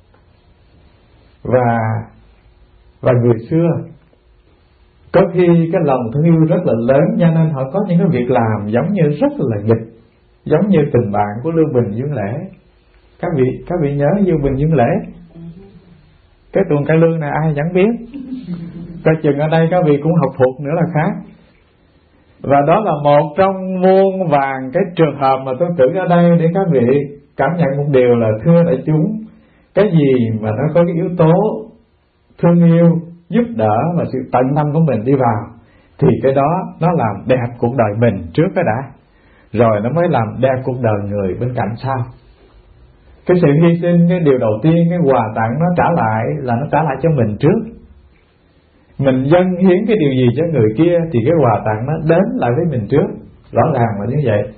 Và và người xưa có khi cái lòng thương yêu rất là lớn, cho nên họ có những cái việc làm giống như rất là nghịch, giống như tình bạn của Lưu Bình Dương Lễ. Các vị các vị nhớ Lưu Bình Dương Lễ, cái tuần cải lương này ai chẳng biết, coi chừng ở đây các vị cũng học thuộc nữa là khác. Và đó là một trong muôn vàng cái trường hợp mà tôi cử ở đây để các vị cảm nhận một điều là, thưa đại chúng, cái gì mà nó có cái yếu tố thương yêu, giúp đỡ và sự tận tâm của mình đi vào, thì cái đó nó làm đẹp cuộc đời mình trước cái đã, rồi nó mới làm đẹp cuộc đời người bên cạnh sau. Cái sự hy sinh, cái điều đầu tiên, cái quà tặng nó trả lại là nó trả lại cho mình trước. Mình dâng hiến cái điều gì cho người kia thì cái quà tặng nó đến lại với mình trước. Rõ ràng là như vậy.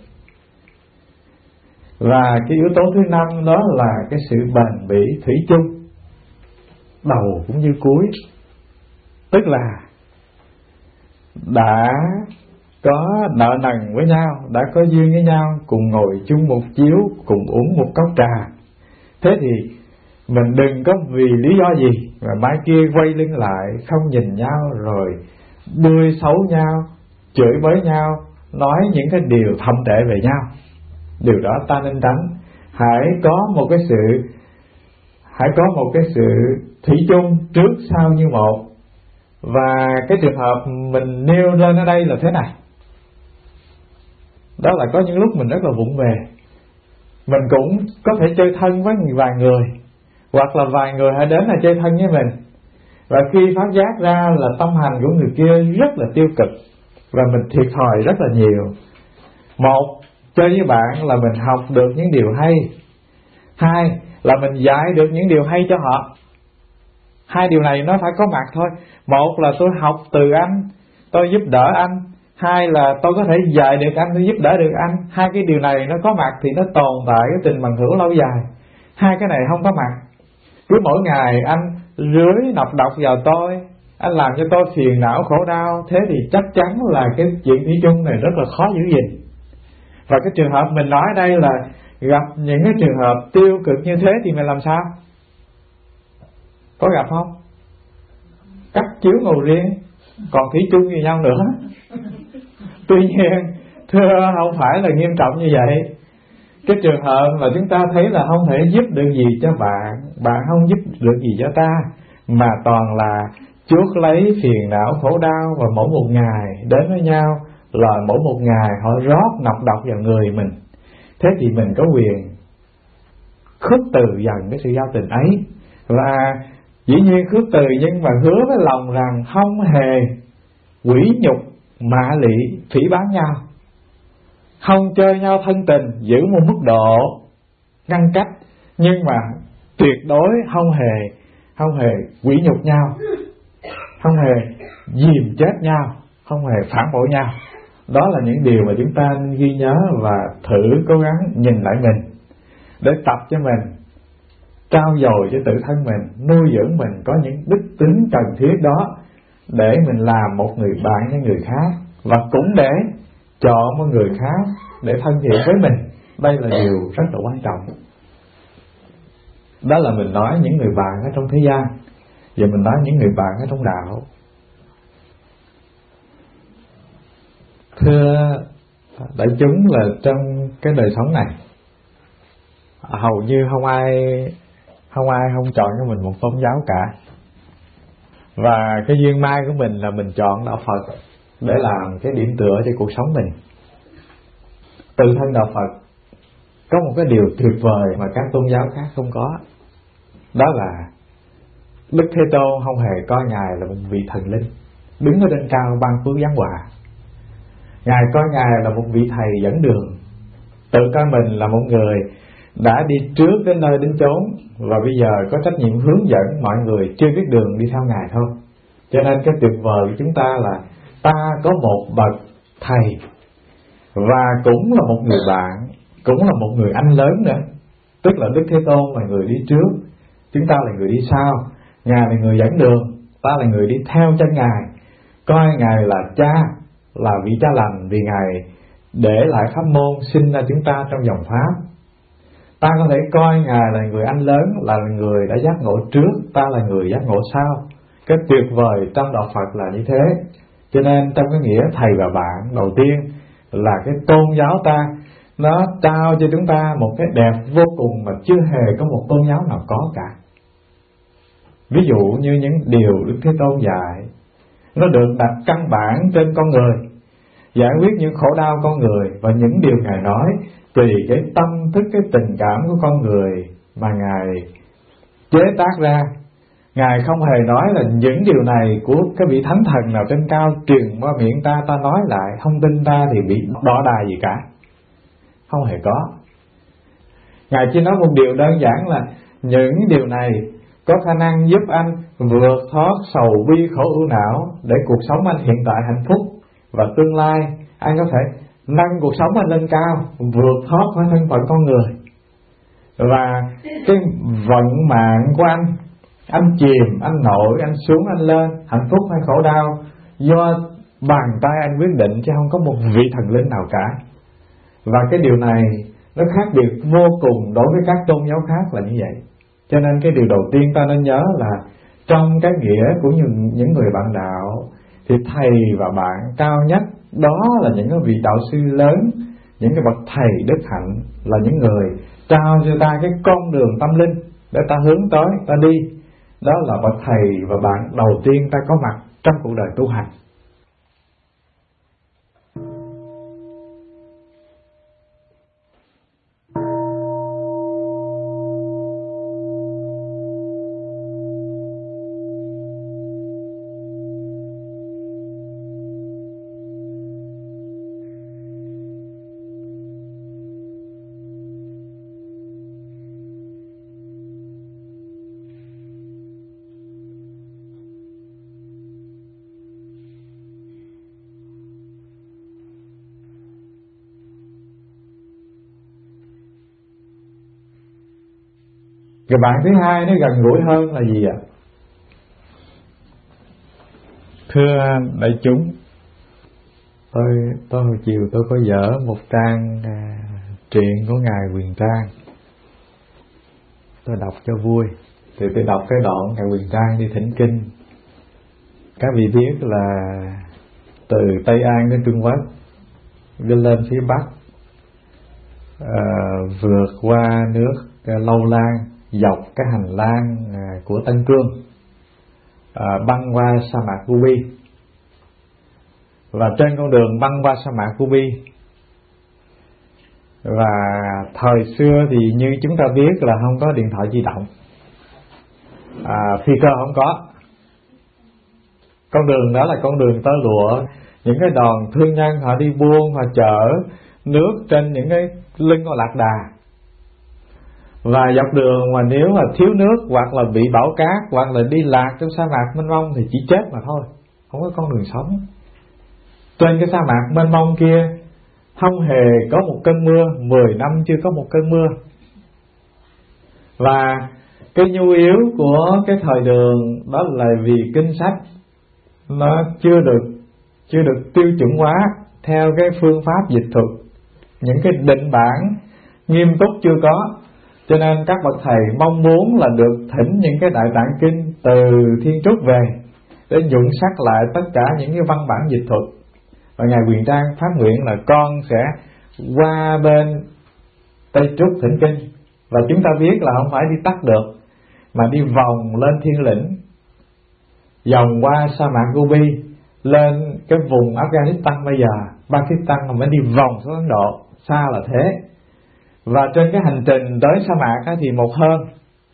Và cái yếu tố thứ năm đó là cái sự bền bỉ thủy chung, đầu cũng như cuối. Tức là đã có nợ nần với nhau, đã có duyên với nhau, cùng ngồi chung một chiếu, cùng uống một cốc trà. Thế thì mình đừng có vì lý do gì mà mai kia quay lưng lại, không nhìn nhau, rồi bươi xấu nhau, chửi bới nhau, nói những cái điều thậm tệ về nhau. Điều đó ta nên tránh. Hãy có một cái sự Hãy có một cái sự thủy chung trước sau như một. Và cái trường hợp mình nêu lên ở đây là thế này. Đó là có những lúc mình rất là vụng về, mình cũng có thể chơi thân với vài người, hoặc là vài người hãy đến là chơi thân với mình. Và khi phát giác ra là tâm hành của người kia rất là tiêu cực, và mình thiệt thòi rất là nhiều. Một, chơi với bạn là mình học được những điều hay. Hai, là mình dạy được những điều hay cho họ. Hai điều này nó phải có mặt thôi. Một là tôi học từ anh, tôi giúp đỡ anh. Hai là tôi có thể dạy được anh, tôi giúp đỡ được anh. Hai cái điều này nó có mặt thì nó tồn tại cái tình bằng hữu lâu dài. Hai cái này không có mặt, cứ mỗi ngày anh rưới nọc độc vào tôi, anh làm cho tôi phiền não khổ đau, thế thì chắc chắn là cái chuyện thủy chung này rất là khó giữ gìn. Và cái trường hợp mình nói đây là gặp những cái trường hợp tiêu cực như thế thì mình làm sao? Có gặp không? Cắt chiếu ngồi riêng, còn thủy chung với nhau nữa. Tuy nhiên, thưa không phải là nghiêm trọng như vậy. Cái trường hợp mà chúng ta thấy là không thể giúp được gì cho bạn, bạn không giúp được gì cho ta, mà toàn là chuốc lấy phiền não khổ đau, và mỗi một ngày đến với nhau là mỗi một ngày họ rót nọc độc vào người mình. Thế thì mình có quyền khước từ dần cái sự giao tình ấy. Và dĩ nhiên khước từ, nhưng mà hứa với lòng rằng không hề quỷ nhục mạ lị phỉ báng nhau, không chơi nhau thân tình, giữ một mức độ ngăn cách, nhưng mà tuyệt đối không hề không hề quỷ nhục nhau, không hề dìm chết nhau, không hề phản bội nhau. Đó là những điều mà chúng ta ghi nhớ và thử cố gắng nhìn lại mình, để tập cho mình, trau dồi cho tự thân mình, nuôi dưỡng mình có những đức tính cần thiết đó, để mình làm một người bạn với người khác, và cũng để chọn một người khác để thân thiện với mình. Đây là điều rất là quan trọng. Đó là mình nói những người bạn ở trong thế gian. Giờ mình nói những người bạn ở trong đạo. Thưa đại chúng, là trong cái đời sống này hầu như không ai không ai không chọn cho mình một tôn giáo cả. Và cái duyên may của mình là mình chọn đạo Phật để làm cái điểm tựa cho cuộc sống mình. Từ thân đạo Phật có một cái điều tuyệt vời mà các tôn giáo khác không có. Đó là Đức Thế Tôn không hề coi Ngài là một vị thần linh đứng ở trên cao ban phước giáng hòa. Ngài coi Ngài là một vị thầy dẫn đường, tự coi mình là một người đã đi trước đến nơi đến chốn, và bây giờ có trách nhiệm hướng dẫn mọi người chưa biết đường đi theo Ngài thôi. Cho nên cái tuyệt vời của chúng ta là ta có một bậc thầy, và cũng là một người bạn, cũng là một người anh lớn nữa. Tức là Đức Thế Tôn là người đi trước, chúng ta là người đi sau. Ngài là người dẫn đường, ta là người đi theo chân Ngài. Coi Ngài là cha, là vị cha lành, vì Ngài để lại pháp môn sinh ra chúng ta trong dòng pháp. Ta có thể coi Ngài là người anh lớn, là người đã giác ngộ trước, ta là người giác ngộ sau. Cái tuyệt vời trong đạo Phật là như thế. Cho nên trong cái nghĩa thầy và bạn, đầu tiên là cái tôn giáo ta nó trao cho chúng ta một cái đẹp vô cùng mà chưa hề có một tôn giáo nào có cả. Ví dụ như những điều Đức Thế Tôn dạy, nó được đặt căn bản trên con người, giải quyết những khổ đau con người, và những điều Ngài nói tùy cái tâm thức, cái tình cảm của con người mà Ngài chế tác ra. Ngài không hề nói là những điều này của cái vị thánh thần nào trên cao truyền qua miệng ta, ta nói lại, không tin ta thì bị đọ đài gì cả. Không hề có. Ngài chỉ nói một điều đơn giản là những điều này có khả năng giúp anh vượt thoát sầu bi khổ ưu não, để cuộc sống anh hiện tại hạnh phúc, và tương lai anh có thể nâng cuộc sống anh lên cao, vượt thoát khỏi thân phận con người. Và cái vận mạng của anh, anh chìm, anh nổi, anh xuống, anh lên, hạnh phúc hay khổ đau, do bàn tay anh quyết định, chứ không có một vị thần linh nào cả. Và cái điều này nó khác biệt vô cùng đối với các tôn giáo khác là như vậy. Cho nên cái điều đầu tiên ta nên nhớ là trong cái nghĩa của những, những người bạn đạo, thì thầy và bạn cao nhất đó là những cái vị đạo sư lớn, những cái bậc thầy đức hạnh, là những người trao cho ta cái con đường tâm linh để ta hướng tới, ta đi. Đó là bậc thầy và bạn đầu tiên ta có mặt trong cuộc đời tu hành. Cái bạn thứ hai nó gần gũi hơn là gì ạ? Thưa đại chúng, tôi tôi hồi chiều tôi có dở một trang à, truyện của ngài Quyền Trang, tôi đọc cho vui. Thì tôi đọc cái đoạn ngài Quyền Trang đi thỉnh kinh. Các vị biết là từ Tây An đến Trung Quốc, đi lên phía Bắc, à, vượt qua nước à, Lâu Lan, dọc cái hành lang à, của Tân Cương, à, băng qua sa mạc Gobi. Và trên con đường băng qua sa mạc Gobi, và thời xưa thì như chúng ta biết là không có điện thoại di động, à, phi cơ không có. Con đường đó là con đường tơ lụa, những cái đoàn thương nhân họ đi buôn, họ chở nước trên những cái lưng con lạc đà. Và dọc đường mà nếu mà thiếu nước, hoặc là bị bão cát, hoặc là đi lạc trong sa mạc mênh mông thì chỉ chết mà thôi, không có con đường sống. Trên cái sa mạc mênh mông kia không hề có một cơn mưa, mười năm chưa có một cơn mưa. Và cái nhu yếu của cái thời đường đó là vì kinh sách nó chưa được chưa được tiêu chuẩn hóa theo cái phương pháp dịch thuật, những cái định bản nghiêm túc chưa có. Cho nên các bậc thầy mong muốn là được thỉnh những cái đại tạng kinh từ Thiên Trúc về để nhuận sắc lại tất cả những cái văn bản dịch thuật. Và ngài Quyền Trang phát nguyện là con sẽ qua bên Tây Trúc thỉnh kinh. Và chúng ta biết là không phải đi tắt được, mà đi vòng lên Thiên Lĩnh, vòng qua sa mạc Gobi, lên cái vùng Afghanistan bây giờ, Pakistan, mà mới đi vòng xuống Ấn Độ. Xa là thế. Và trên cái hành trình tới sa mạc á, thì một hôm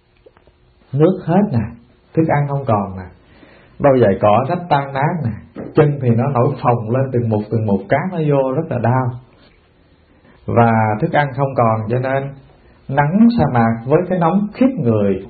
nước hết nè, thức ăn không còn nè, bao giày cỏ rách tan nát nè, chân thì nó nổi phồng lên từng một từng một, cát nó vô rất là đau. Và thức ăn không còn, cho nên nắng sa mạc với cái nóng khiếp người,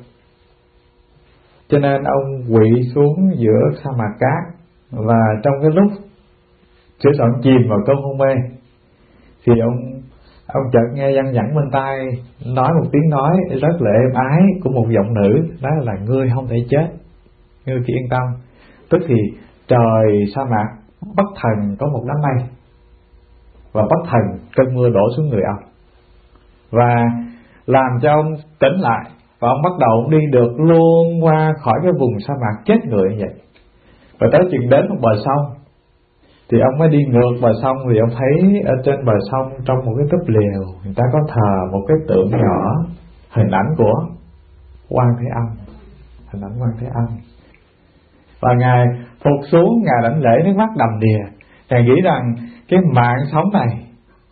cho nên ông quỵ xuống giữa sa mạc cát. Và trong cái lúc sửa soạn chìm vào cơn hôn mê thì ông ông chợt nghe văng vẳng bên tai nói một tiếng nói rất là êm ái của một giọng nữ, đó là ngươi không thể chết, ngươi cứ yên tâm. Tức thì trời sa mạc bất thần có một đám mây, và bất thần cơn mưa đổ xuống người ông, và làm cho ông tỉnh lại, và ông bắt đầu đi được luôn qua khỏi cái vùng sa mạc chết người như vậy. Và tới chừng đến một bờ sông thì ông mới đi ngược bờ sông, thì ông thấy ở trên bờ sông trong một cái túp lều người ta có thờ một cái tượng nhỏ, hình ảnh của Quan Thế Âm, hình ảnh Quan Thế Âm. Và Ngài phục xuống, Ngài đảnh lễ nước mắt đầm đìa. Ngài nghĩ rằng cái mạng sống này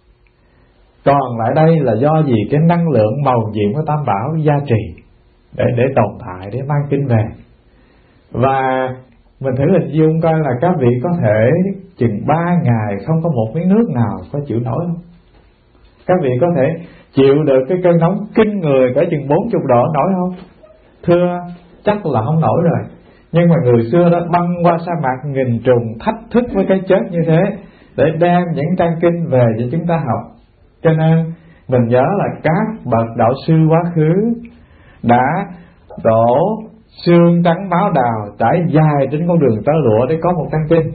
còn lại đây là do gì cái năng lượng màu nhiệm của Tam Bảo gia trì để để tồn tại, để mang kinh về. Và mình thử hình dung coi là các vị có thể chừng ba ngày không có một miếng nước nào có chịu nổi không? Các vị có thể chịu được cái cơn nóng kinh người cỡ chừng bốn mươi độ nổi không? Thưa, chắc là không nổi rồi. Nhưng mà người xưa đã băng qua sa mạc nghìn trùng, thách thức với cái chết như thế để đem những trang kinh về cho chúng ta học. Cho nên mình nhớ là các bậc đạo sư quá khứ đã đổ xương trắng máu đào trải dài trên con đường tơ lụa để có một trang kinh.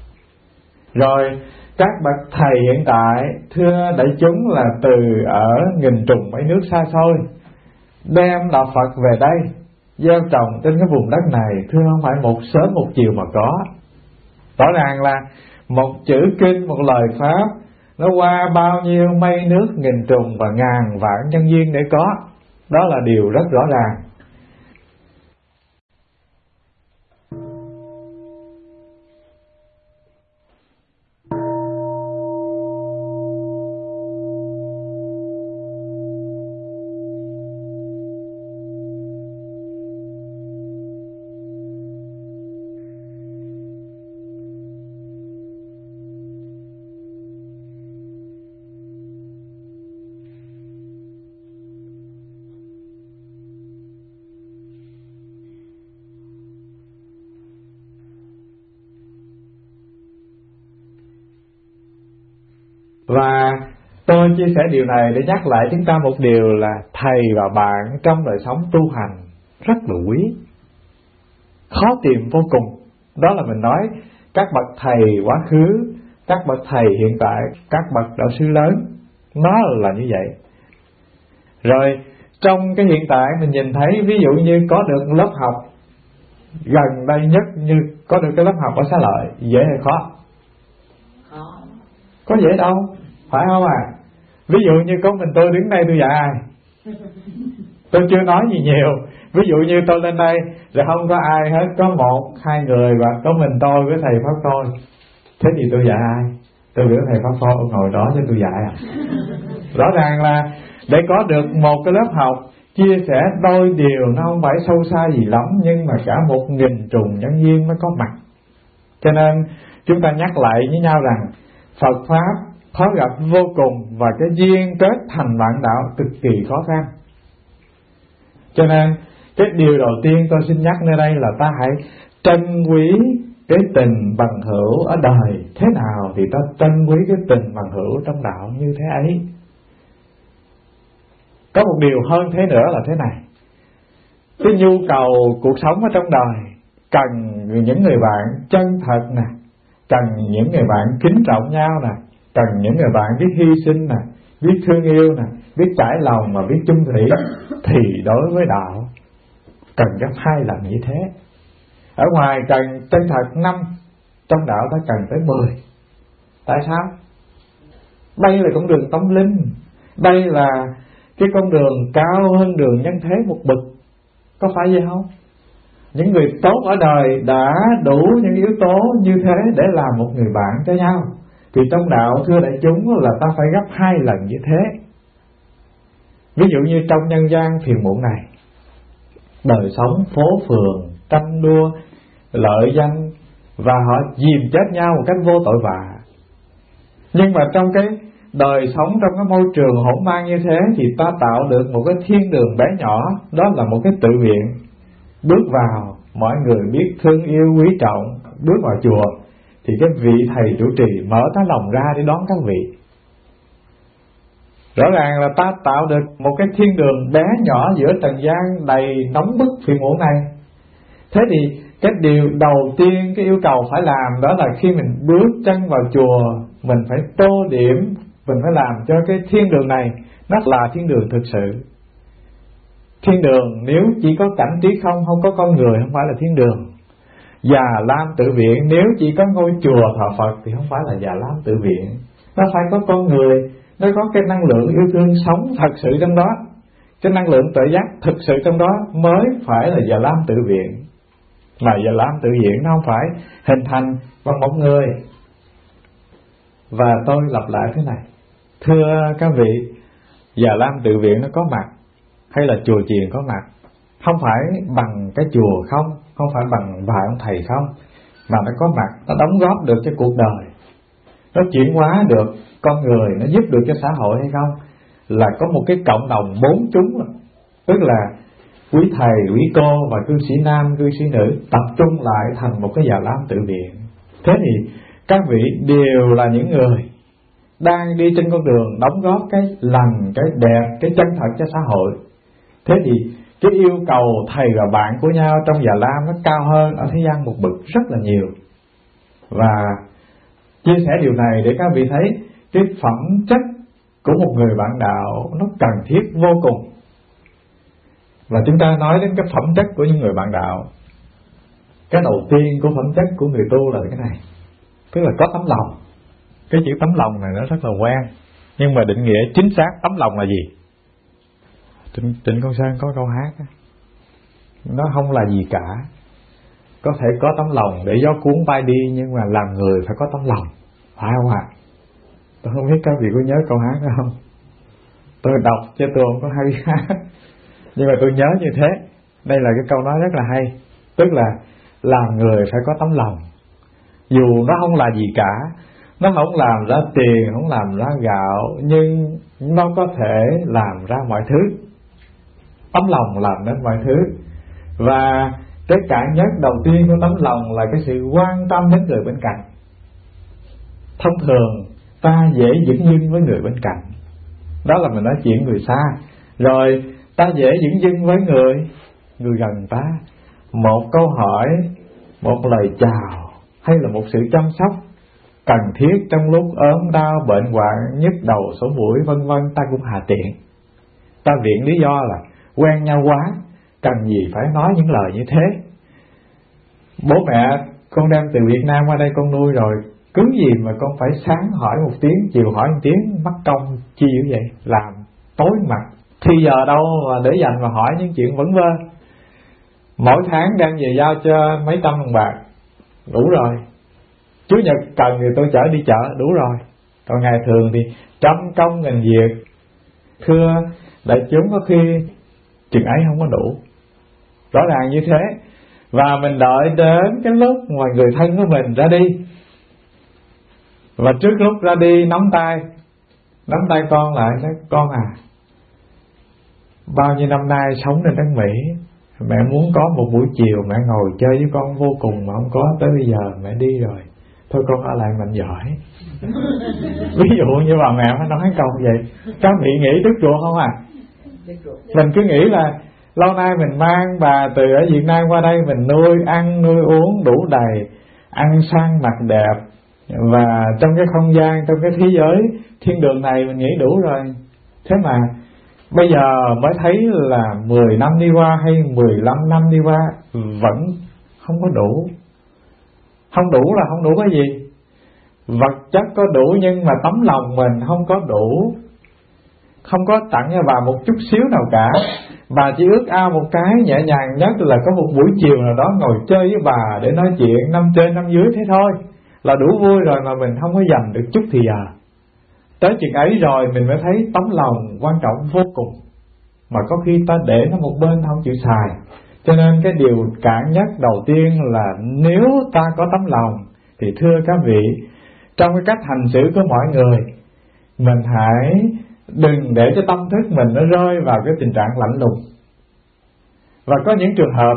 Rồi các bậc thầy hiện tại, thưa đại chúng, là từ ở nghìn trùng mấy nước xa xôi đem đạo Phật về đây gieo trồng trên cái vùng đất này, thưa không phải một sớm một chiều mà có. Rõ ràng là một chữ kinh, một lời pháp nó qua bao nhiêu mây nước nghìn trùng và ngàn vạn nhân duyên để có. Đó là điều rất rõ ràng. Và tôi chia sẻ điều này để nhắc lại chúng ta một điều là thầy và bạn trong đời sống tu hành rất là quý, khó tìm vô cùng. Đó là mình nói các bậc thầy quá khứ, các bậc thầy hiện tại, các bậc đạo sư lớn, nó là như vậy. Rồi trong cái hiện tại mình nhìn thấy, ví dụ như có được lớp học gần đây nhất, như có được cái lớp học ở Xá Lợi, dễ hay khó? Có dễ đâu, phải không à? Ví dụ như có mình tôi đứng đây tôi dạy ai? Tôi chưa nói gì nhiều. Ví dụ như tôi lên đây rồi không có ai hết, có một hai người và có mình tôi với thầy pháp tôi, thế thì tôi dạy ai? Tôi biểu thầy pháp tôi ngồi đó cho tôi dạy à? Rõ ràng là để có được một cái lớp học chia sẻ đôi điều, nó không phải sâu xa gì lắm, nhưng mà cả một nghìn trùng nhân duyên mới có mặt. Cho nên chúng ta nhắc lại với nhau rằng Phật Pháp khó gặp vô cùng, và cái duyên kết thành bạn đạo cực kỳ khó khăn. Cho nên cái điều đầu tiên tôi xin nhắc nơi đây là ta hãy trân quý cái tình bằng hữu ở đời. Thế nào thì ta trân quý cái tình bằng hữu trong đạo như thế ấy. Có một điều hơn thế nữa là thế này: cái nhu cầu cuộc sống ở trong đời cần những người bạn chân thật nè, cần những người bạn kính trọng nhau nè, cần những người bạn biết hy sinh nè, biết thương yêu nè, biết trải lòng mà biết chung thủy, thì đối với đạo cần gấp hai lần như thế. Ở ngoài cần chân thật năm, trong đạo ta cần tới mười. Tại sao? Đây là con đường tâm linh, đây là cái con đường cao hơn đường nhân thế một bậc, có phải vậy không? Những người tốt ở đời đã đủ những yếu tố như thế để làm một người bạn cho nhau, thì trong đạo thưa đại chúng là ta phải gấp hai lần như thế. Ví dụ như trong nhân gian phiền muộn này, đời sống phố phường tranh đua lợi danh, và họ dìm chết nhau một cách vô tội vạ. Nhưng mà trong cái đời sống, trong cái môi trường hỗn mang như thế, thì ta tạo được một cái thiên đường bé nhỏ, đó là một cái tự viện. Bước vào, mọi người biết thương yêu quý trọng. Bước vào chùa thì cái vị thầy chủ trì mở cái lòng ra để đón các vị. Rõ ràng là ta tạo được một cái thiên đường bé nhỏ giữa trần gian đầy nóng bức phiền muộn này. Thế thì cái điều đầu tiên, cái yêu cầu phải làm đó là khi mình bước chân vào chùa, mình phải tô điểm, mình phải làm cho cái thiên đường này nó là thiên đường thực sự. Thiên đường nếu chỉ có cảnh trí không, không có con người, không phải là thiên đường. Già Lam Tự Viện nếu chỉ có ngôi chùa thờ Phật thì không phải là Già Lam Tự Viện. Nó phải có con người, nó có cái năng lượng yêu thương sống thật sự trong đó. Cái năng lượng tự giác thực sự trong đó mới phải là Già Lam Tự Viện. Mà Già Lam Tự Viện nó không phải hình thành bằng một người. Và tôi lặp lại thế này, thưa các vị, Già Lam Tự Viện nó có mặt hay là chùa chiền có mặt, không phải bằng cái chùa không, không phải bằng vài ông thầy không, mà nó có mặt, nó đóng góp được cho cuộc đời, nó chuyển hóa được con người, nó giúp được cho xã hội hay không, là có một cái cộng đồng bốn chúng, tức là quý thầy, quý cô và cư sĩ nam, cư sĩ nữ tập trung lại thành một cái Già Lam Tự Viện. Thế thì các vị đều là những người đang đi trên con đường đóng góp cái lành, cái đẹp, cái chân thật cho xã hội. Thế thì cái yêu cầu thầy và bạn của nhau trong Già Lam nó cao hơn ở thế gian một bậc rất là nhiều. Và chia sẻ điều này để các vị thấy cái phẩm chất của một người bạn đạo nó cần thiết vô cùng. Và chúng ta nói đến cái phẩm chất của những người bạn đạo, cái đầu tiên của phẩm chất của người tu là cái này, tức là có tấm lòng. Cái chữ tấm lòng này nó rất là quen, nhưng mà định nghĩa chính xác tấm lòng là gì? Trịnh, Trịnh Công Sơn có câu hát đó. Nó không là gì cả. Có thể có tấm lòng để gió cuốn bay đi, nhưng mà làm người phải có tấm lòng, phải không ạ? Tôi không biết các vị có nhớ câu hát đó không? Tôi đọc cho tôi không có hay hát, nhưng mà tôi nhớ như thế. Đây là cái câu nói rất là hay, tức là làm người phải có tấm lòng. Dù nó không là gì cả, nó không làm ra tiền, không làm ra gạo, nhưng nó có thể làm ra mọi thứ. Tấm lòng làm nên mọi thứ. Và cái cản nhất đầu tiên của tấm lòng là cái sự quan tâm đến người bên cạnh. Thông thường ta dễ dửng dưng với người bên cạnh, đó là mình nói chuyện người xa. Rồi ta dễ dửng dưng với người người gần ta. Một câu hỏi, một lời chào, hay là một sự chăm sóc cần thiết trong lúc ốm đau, bệnh hoạn, nhức đầu, sổ mũi vân vân, ta cũng hà tiện. Ta viện lý do là quen nhau quá, cần gì phải nói những lời như thế. Bố mẹ con đem từ Việt Nam qua đây con nuôi rồi, cứ gì mà con phải sáng hỏi một tiếng, chiều hỏi một tiếng, mất công chi như vậy, làm tối mặt. Thì giờ đâu mà để dành mà hỏi những chuyện vẩn vơ. Mỗi tháng đem về giao cho mấy trăm đồng bạc, đủ rồi. Chủ nhật cần thì tôi chở đi chợ, đủ rồi. Còn ngày thường thì trăm công nghìn việc. Thưa đại chúng, có khi chừng ấy không có đủ. Rõ ràng như thế. Và mình đợi đến cái lúc mà người thân của mình ra đi, và trước lúc ra đi nắm tay, nắm tay con lại, nói con à, bao nhiêu năm nay sống trên đất Mỹ, mẹ muốn có một buổi chiều mẹ ngồi chơi với con vô cùng mà không có, tới bây giờ mẹ đi rồi, thôi con ở lại mạnh giỏi. Ví dụ như bà mẹ phải nói câu vậy. Các vị nghĩ trước chùa không à? Mình cứ nghĩ là lâu nay mình mang bà từ ở Việt Nam qua đây, mình nuôi ăn nuôi uống đủ đầy, ăn sang mặc đẹp, và trong cái không gian, trong cái thế giới thiên đường này mình nghĩ đủ rồi. Thế mà bây giờ mới thấy là mười năm đi qua hay mười lăm năm đi qua vẫn không có đủ. Không đủ là không đủ cái gì? Vật chất có đủ nhưng mà tấm lòng mình không có đủ. Không có tặng cho bà một chút xíu nào cả. Bà chỉ ước ao một cái nhẹ nhàng nhất là có một buổi chiều nào đó ngồi chơi với bà để nói chuyện năm trên năm dưới, thế thôi là đủ vui rồi, mà mình không có dành được chút thì giờ. Tới chuyện ấy rồi mình mới thấy tấm lòng quan trọng vô cùng, mà có khi ta để nó một bên không chịu xài. Cho nên cái điều cản nhất đầu tiên là nếu ta có tấm lòng thì thưa các vị, trong cái cách hành xử của mọi người, mình hãy đừng để cho tâm thức mình nó rơi vào cái tình trạng lạnh lùng. Và có những trường hợp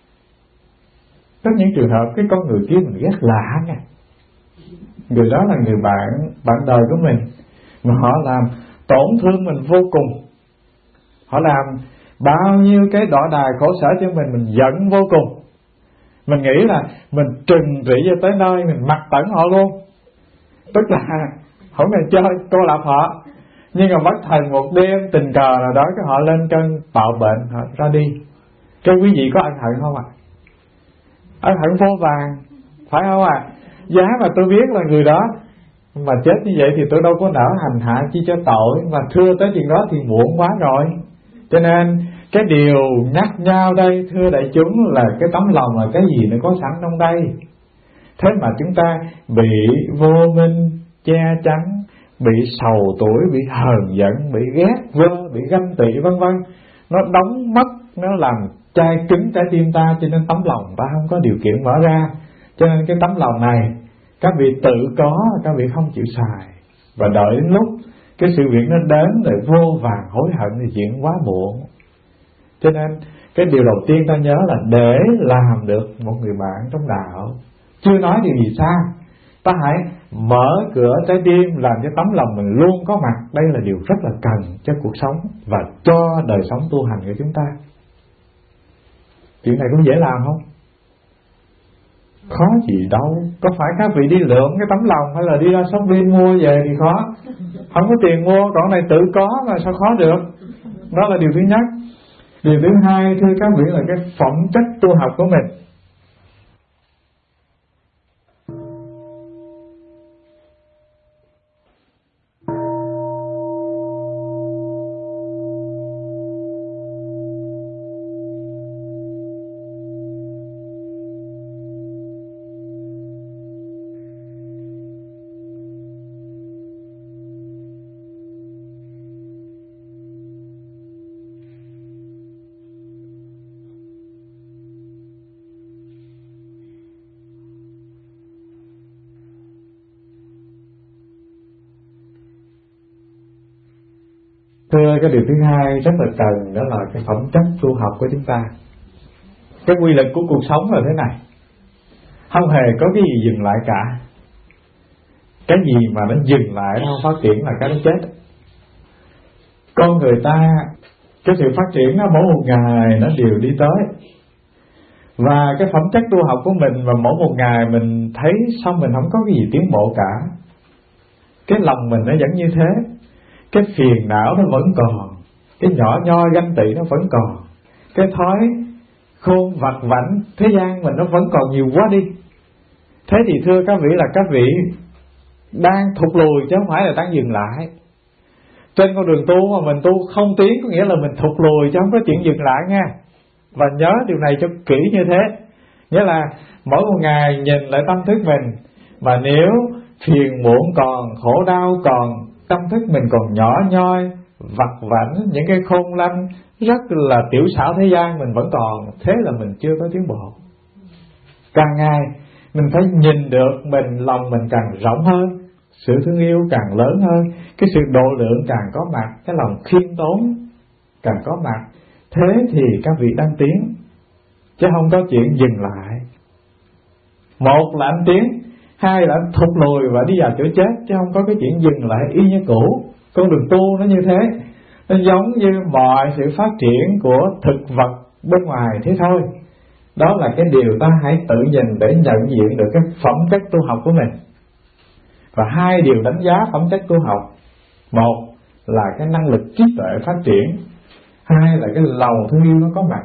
Có những trường hợp cái con người kia mình ghét lạ nha. Người đó là người bạn bạn đời của mình, mà họ làm tổn thương mình vô cùng. Họ làm bao nhiêu cái đọa đài khổ sở cho mình, mình giận vô cùng. Mình nghĩ là mình trừng trị cho tới nơi mình mặc tẩn họ luôn. Tức là không cần chơi, cô lập họ. Nhưng mà bất thần một đêm tình cờ nào đó cái họ lên cơn bạo bệnh, họ ra đi. Cái quý vị có ân hận không ạ? À? Ân hận vô vàng, phải không ạ? À? Giá mà tôi biết là người đó mà chết như vậy thì tôi đâu có nỡ hành hạ chi cho tội. Mà thưa tới chuyện đó thì muộn quá rồi. Cho nên cái điều nhắc nhau đây thưa đại chúng là cái tấm lòng là cái gì nó có sẵn trong đây. Thế mà chúng ta bị vô minh che chắn, bị sầu tuổi, bị hờn giận, bị ghét vơ, bị ganh tị vân vân, nó đóng mất, nó làm chai cứng trái tim ta, cho nên tấm lòng ta không có điều kiện mở ra. Cho nên cái tấm lòng này các vị tự có, các vị không chịu xài, và đợi đến lúc cái sự việc nó đến rồi vô vàn hối hận thì chuyện quá muộn. Cho nên cái điều đầu tiên ta nhớ là để làm được một người bạn trong đạo, chưa nói điều gì xa, ta hãy mở cửa trái tim, làm cho tấm lòng mình luôn có mặt. Đây là điều rất là cần cho cuộc sống và cho đời sống tu hành của chúng ta. Chuyện này cũng dễ làm không? Khó gì đâu. Có phải các vị đi lượm cái tấm lòng hay là đi ra shopping mua về thì khó. Không có tiền mua, còn này tự có mà sao khó được. Đó là điều thứ nhất. Điều thứ hai thưa các vị là cái phẩm chất tu học của mình. Thưa, cái điều thứ hai rất là cần, đó là cái phẩm chất tu học của chúng ta. Cái quy luật của cuộc sống là thế này, không hề có cái gì dừng lại cả. Cái gì mà nó dừng lại, nó không phát triển là cái nó chết. Con người ta, cái sự phát triển nó mỗi một ngày nó đều đi tới. Và cái phẩm chất tu học của mình mà mỗi một ngày mình thấy xong mình không có cái gì tiến bộ cả. Cái lòng mình nó vẫn như thế. Cái phiền não nó vẫn còn, cái nhỏ nhoi ganh tị nó vẫn còn, cái thói khôn vặt vãnh thế gian mình nó vẫn còn nhiều quá đi. Thế thì thưa các vị là các vị đang thụt lùi chứ không phải là đang dừng lại. Trên con đường tu mà mình tu không tiến có nghĩa là mình thụt lùi chứ không có chuyện dừng lại nha. Và nhớ điều này cho kỹ như thế. Nghĩa là mỗi một ngày nhìn lại tâm thức mình, mà nếu phiền muộn còn, khổ đau còn, tâm thức mình còn nhỏ nhoi, vặt vãnh, những cái khôn lanh rất là tiểu xảo thế gian mình vẫn còn, thế là mình chưa có tiến bộ. Càng ngày mình phải nhìn được mình, lòng mình càng rộng hơn, sự thương yêu càng lớn hơn, cái sự độ lượng càng có mặt, cái lòng khiêm tốn càng có mặt. Thế thì các vị đang tiến, chứ không có chuyện dừng lại. Một là anh tiến, hai là anh thụt lùi và đi vào chỗ chết, chứ không có cái chuyện dừng lại y như cũ. Con đường tu nó như thế, nó giống như mọi sự phát triển của thực vật bên ngoài thế thôi. Đó là cái điều ta hãy tự nhìn để nhận diện được cái phẩm chất tu học của mình. Và hai điều đánh giá phẩm chất tu học: một là cái năng lực trí tuệ phát triển, hai là cái lòng thương yêu nó có mặt.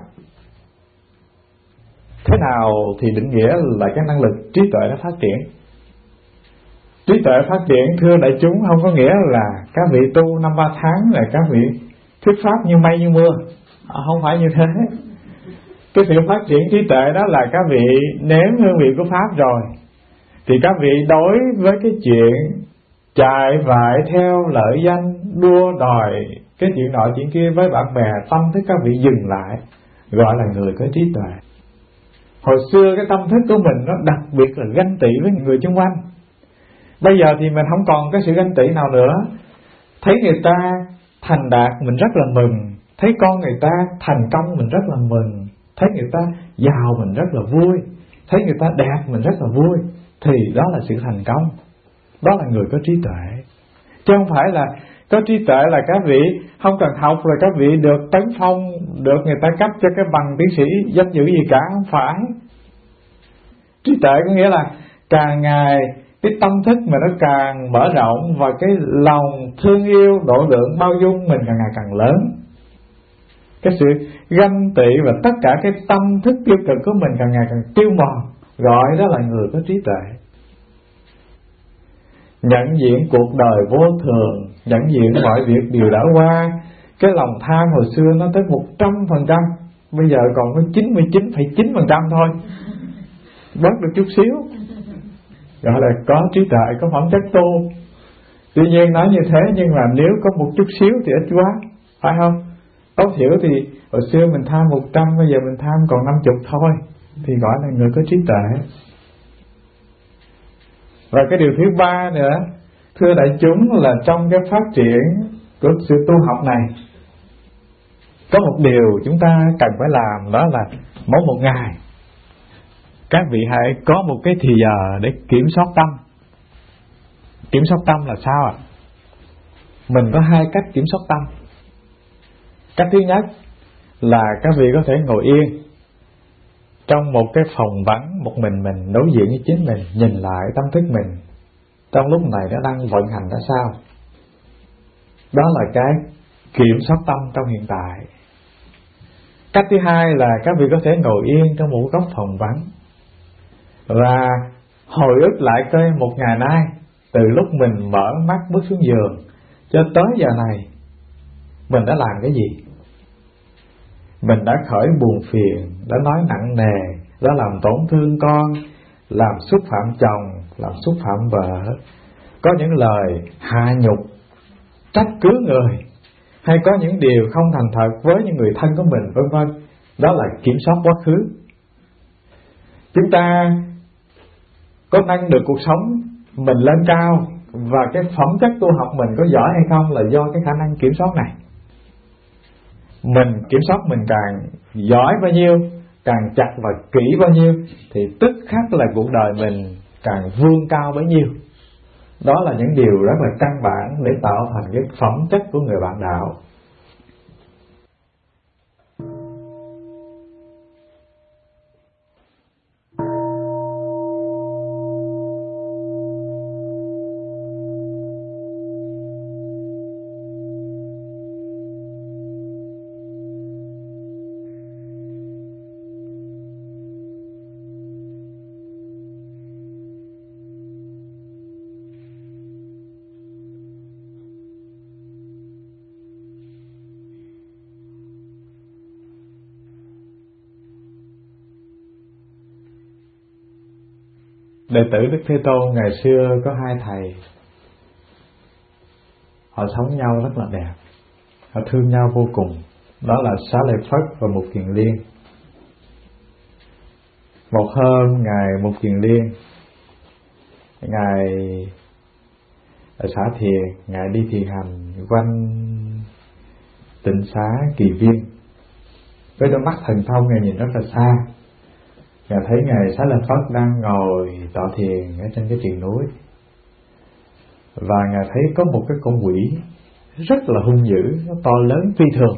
Thế nào thì định nghĩa là cái năng lực trí tuệ nó phát triển? Trí tuệ phát triển thưa đại chúng không có nghĩa là các vị tu năm ba tháng là các vị thuyết pháp như mây như mưa, không phải như thế. Cái sự phát triển trí tuệ đó là các vị nếm hương vị của pháp rồi, thì các vị đối với cái chuyện chạy vại theo lợi danh, đua đòi cái chuyện nọ chuyện kia với bạn bè, tâm thức các vị dừng lại gọi là người có trí tuệ. Hồi xưa cái tâm thức của mình nó đặc biệt là ganh tị với người xung quanh. Bây giờ thì mình không còn cái sự ganh tị nào nữa. Thấy người ta thành đạt mình rất là mừng, thấy con người ta thành công mình rất là mừng, thấy người ta giàu mình rất là vui, thấy người ta đẹp mình rất là vui. Thì đó là sự thành công, đó là người có trí tuệ. Chứ không phải là có trí tuệ là các vị không cần học rồi các vị được tấn phong, được người ta cấp cho cái bằng tiến sĩ danh dự gì cả. Không phải. Trí tuệ có nghĩa là càng ngày cái tâm thức mình nó càng mở rộng, và cái lòng thương yêu, độ lượng, bao dung mình càng ngày càng lớn. Cái sự ganh tị và tất cả cái tâm thức tiêu cực của mình càng ngày càng tiêu mòn, gọi đó là người có trí tuệ. Nhận diện cuộc đời vô thường, nhận diện mọi việc đều đã qua. Cái lòng tham hồi xưa nó tới một trăm phần trăm, bây giờ còn có chín mươi chín phẩy chín phần trăm thôi, bớt được chút xíu, gọi là có trí tuệ, có phẩm chất tu. Tuy nhiên nói như thế, nhưng mà nếu có một chút xíu thì ít quá, phải không? Tối thiểu thì hồi xưa mình tham một trăm, bây giờ mình tham còn năm chục thôi, thì gọi là người có trí tuệ. Và cái điều thứ ba nữa, thưa đại chúng, là trong cái phát triển của sự tu học này, có một điều chúng ta cần phải làm, đó là mỗi một ngày các vị hãy có một cái thì giờ để kiểm soát tâm. Kiểm soát tâm là sao ạ? Mình có hai cách kiểm soát tâm. Cách thứ nhất là các vị có thể ngồi yên trong một cái phòng vắng, một mình mình, đối diện với chính mình, nhìn lại tâm thức mình trong lúc này nó đang vận hành ra sao. Đó là cái kiểm soát tâm trong hiện tại. Cách thứ hai là các vị có thể ngồi yên trong một góc phòng vắng và hồi ức lại coi một ngày nay, từ lúc mình mở mắt bước xuống giường cho tới giờ này, mình đã làm cái gì? Mình đã khởi buồn phiền, đã nói nặng nề, đã làm tổn thương con, làm xúc phạm chồng, làm xúc phạm vợ, có những lời hạ nhục, trách cứ người, hay có những điều không thành thật với những người thân của mình, vân vân. Đó là kiểm soát quá khứ. Chúng ta có nâng được cuộc sống mình lên cao, và cái phẩm chất tu học mình có giỏi hay không là do cái khả năng kiểm soát này. Mình kiểm soát mình càng giỏi bao nhiêu, càng chặt và kỹ bao nhiêu, thì tức khắc là cuộc đời mình càng vươn cao bấy nhiêu. Đó là những điều rất là căn bản để tạo thành cái phẩm chất của người bạn đạo. Đệ tử Đức Thế Tôn ngày xưa có hai thầy, họ sống nhau rất là đẹp, họ thương nhau vô cùng. Đó là Xá Lợi Phất và Mục Kiền Liên. Một hôm ngài Mục Kiền Liên, ngài ở xã Thiền, ngài đi thiền hành quanh tịnh xá Kỳ Viên, với đôi mắt thần thông ngài nhìn rất là xa. Ngài thấy ngài Xá Lợi Phất đang ngồi tọa thiền ở trên cái triền núi, và ngài thấy có một cái con quỷ rất là hung dữ, nó to lớn phi thường,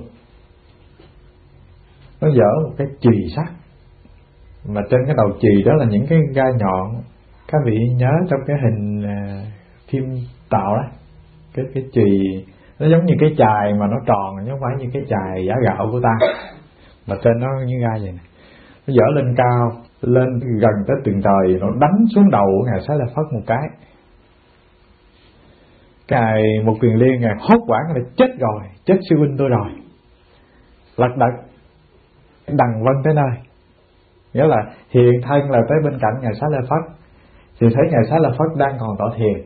nó giở một cái chùy sắt, mà trên cái đầu chùy đó là những cái gai nhọn. Các vị nhớ trong cái hình uh, phim Tạo đó, cái cái chùy nó giống như cái chài mà nó tròn, chứ không phải như cái chài giả gạo của ta, mà trên nó như gai vậy này. Nó dở lên cao, lên gần tới tầng trời, nó đánh xuống đầu của ngài Xá Lợi Phất một cái. Ngài Mục Kiền Liên ngài hốt hoảng là chết rồi, chết sư huynh tôi rồi, lật đật đằng vân tới nơi, nghĩa là hiện thân là tới bên cạnh ngài Xá Lợi Phất, thì thấy ngài Xá Lợi Phất đang còn tọa thiền.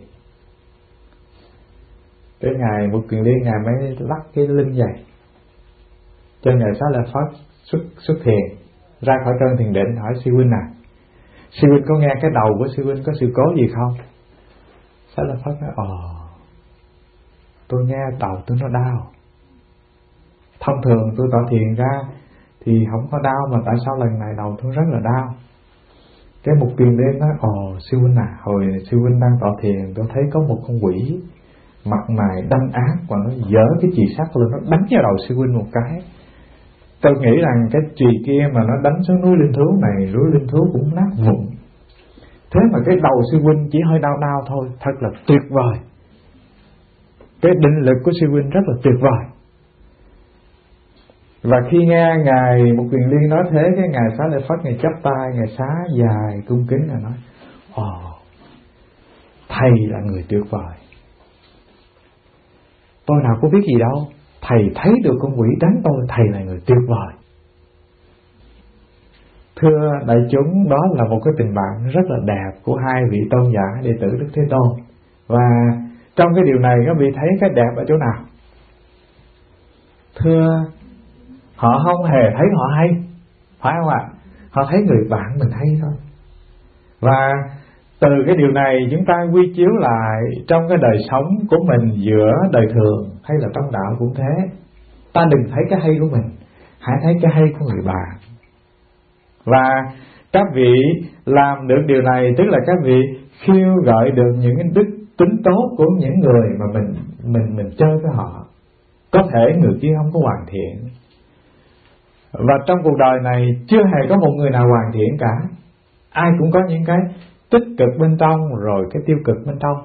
Cái ngài Mục Kiền Liên ngài mới lắc cái lưng vậy, cho Ngài Xá Lợi Phất xuất xuất thiền ra khỏi cơn thiền định, hỏi sư huynh à, sư huynh có nghe cái đầu của sư huynh có sự cố gì không? Xá Lợi Phất nói: Ồ, tôi nghe đầu tôi nó đau. Thông thường tôi tọa thiền ra thì không có đau, mà tại sao lần này đầu tôi rất là đau? Cái Mục Kiền Liên nói: Ồ sư huynh à, hồi sư huynh đang tọa thiền tôi thấy có một con quỷ mặt mày đanh ác và nó dở cái chì sắt lên, nó đánh vào đầu sư huynh một cái. Tôi nghĩ rằng cái chì kia mà nó đánh xuống núi Linh Thú này, núi Linh Thú cũng nát vụn. Thế mà cái đầu sư huynh chỉ hơi đau đau thôi, thật là tuyệt vời. Cái định lực của sư huynh rất là tuyệt vời. Và khi nghe Ngài Mục Kiền Liên nói thế, cái Ngài Xá Lợi Phất Ngài chắp tay, Ngài xá dài cung kính là nói: Ồ, thầy là người tuyệt vời. Tôi nào có biết gì đâu, thầy thấy được con quỷ đánh tôi, thầy là người tuyệt vời. Thưa đại chúng, đó là một cái tình bạn rất là đẹp của hai vị tôn giả đệ tử Đức Thế Tôn. Và trong cái điều này các vị thấy cái đẹp ở chỗ nào? Thưa, họ không hề thấy họ hay, phải không ạ? Họ thấy người bạn mình hay thôi. Và từ cái điều này chúng ta quy chiếu lại trong cái đời sống của mình, giữa đời thường hay là trong đạo cũng thế. Ta đừng thấy cái hay của mình, hãy thấy cái hay của người bạn. Và các vị làm được điều này, tức là các vị khiêu gợi được những cái đức tính tốt của những người mà mình mình mình chơi với họ. Có thể người kia không có hoàn thiện, và trong cuộc đời này chưa hề có một người nào hoàn thiện cả. Ai cũng có những cái tích cực bên trong rồi cái tiêu cực bên trong.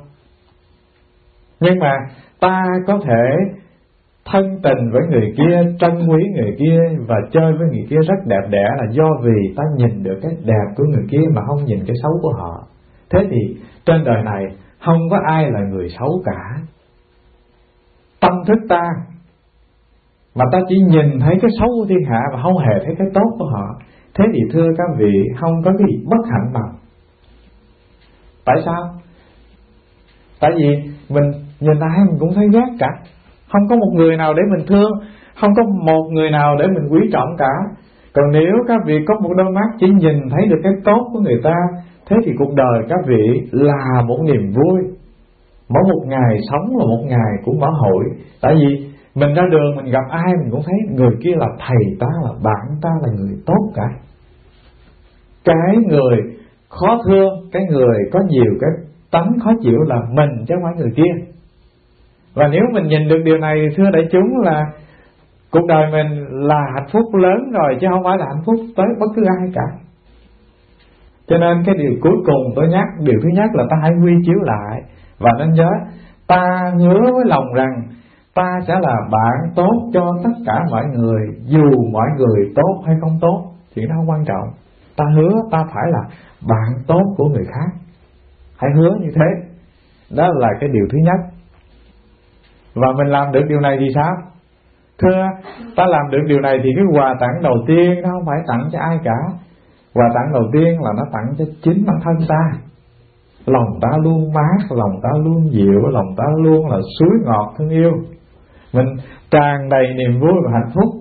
Nhưng mà ta có thể thân tình với người kia, trân quý người kia và chơi với người kia rất đẹp đẽ, là do vì ta nhìn được cái đẹp của người kia mà không nhìn cái xấu của họ. Thế thì trên đời này không có ai là người xấu cả. Tâm thức ta mà ta chỉ nhìn thấy cái xấu của thiên hạ và không hề thấy cái tốt của họ, thế thì thưa các vị, không có cái gì bất hạnh bằng. Tại sao? Tại vì mình nhìn ai mình cũng thấy ghét cả, không có một người nào để mình thương, không có một người nào để mình quý trọng cả. Còn nếu các vị có một đôi mắt chỉ nhìn thấy được cái tốt của người ta, thế thì cuộc đời các vị là một niềm vui. Mỗi một ngày sống là một ngày của mở hội. Tại vì mình ra đường mình gặp ai mình cũng thấy người kia là thầy ta, là bạn ta, là người tốt cả. Cái người khó thương, cái người có nhiều cái tánh khó chịu là mình chứ không phải người kia. Và nếu mình nhìn được điều này, thưa đại chúng, là cuộc đời mình là hạnh phúc lớn rồi, chứ không phải là hạnh phúc tới bất cứ ai cả. Cho nên cái điều cuối cùng tôi nhắc, điều thứ nhất là ta hãy quy chiếu lại và nên nhớ, ta hứa với lòng rằng ta sẽ là bạn tốt cho tất cả mọi người, dù mọi người tốt hay không tốt, chuyện đó không quan trọng. Ta hứa ta phải là bạn tốt của người khác. Hãy hứa như thế. Đó là cái điều thứ nhất. Và mình làm được điều này thì sao? Thưa, ta làm được điều này thì cái quà tặng đầu tiên nó không phải tặng cho ai cả. Quà tặng đầu tiên là nó tặng cho chính bản thân ta. Lòng ta luôn mát, lòng ta luôn dịu, lòng ta luôn là suối ngọt thương yêu. Mình tràn đầy niềm vui và hạnh phúc.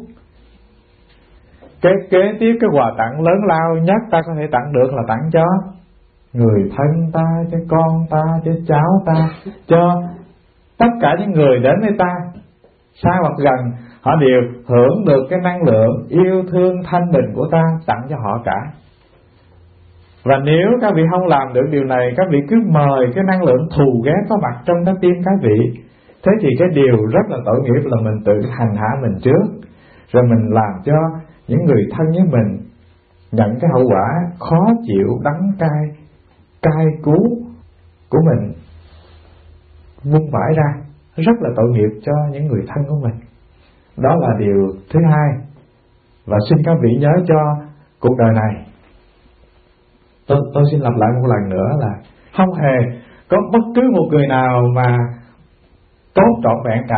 Cái kế tiếp, cái quà tặng lớn lao nhất ta có thể tặng được là tặng cho người thân ta, cho con ta, cho cháu ta, cho tất cả những người đến với ta, xa hoặc gần, họ đều hưởng được cái năng lượng yêu thương thanh bình của ta, tặng cho họ cả. Và nếu các vị không làm được điều này, các vị cứ mời cái năng lượng thù ghét có mặt trong trái tim các vị, thế thì cái điều rất là tội nghiệp là mình tự hành hạ mình trước, rồi mình làm cho những người thân với mình nhận cái hậu quả khó chịu, đắng cay, cay cú của mình vung vãi ra, rất là tội nghiệp cho những người thân của mình. Đó là điều thứ hai. Và xin các vị nhớ cho cuộc đời này, tôi, tôi xin lặp lại một lần nữa là không hề có bất cứ một người nào mà tốt trọn vẹn cả.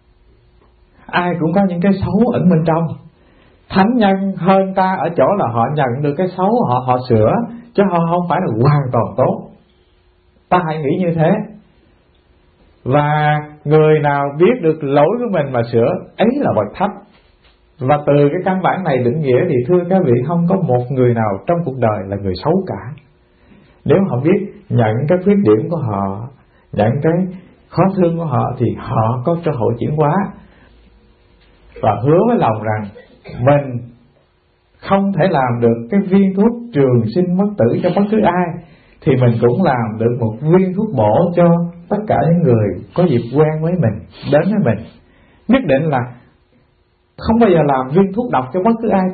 Ai cũng có những cái xấu ẩn bên trong. Thánh nhân hơn ta ở chỗ là họ nhận được cái xấu, họ họ sửa, chứ họ không phải là hoàn toàn tốt. Ta hãy nghĩ như thế. Và người nào biết được lỗi của mình mà sửa, ấy là bậc thánh. Và từ cái căn bản này định nghĩa thì thưa các vị, không có một người nào trong cuộc đời là người xấu cả. Nếu họ biết nhận cái khuyết điểm của họ, nhận cái khó thương của họ, thì họ có cơ hội chuyển hóa. Và hứa với lòng rằng mình không thể làm được cái viên thuốc trường sinh bất tử cho bất cứ ai, thì mình cũng làm được một viên thuốc bổ cho tất cả những người có dịp quen với mình, đến với mình. Nhất định là không bao giờ làm viên thuốc độc cho bất cứ ai cả.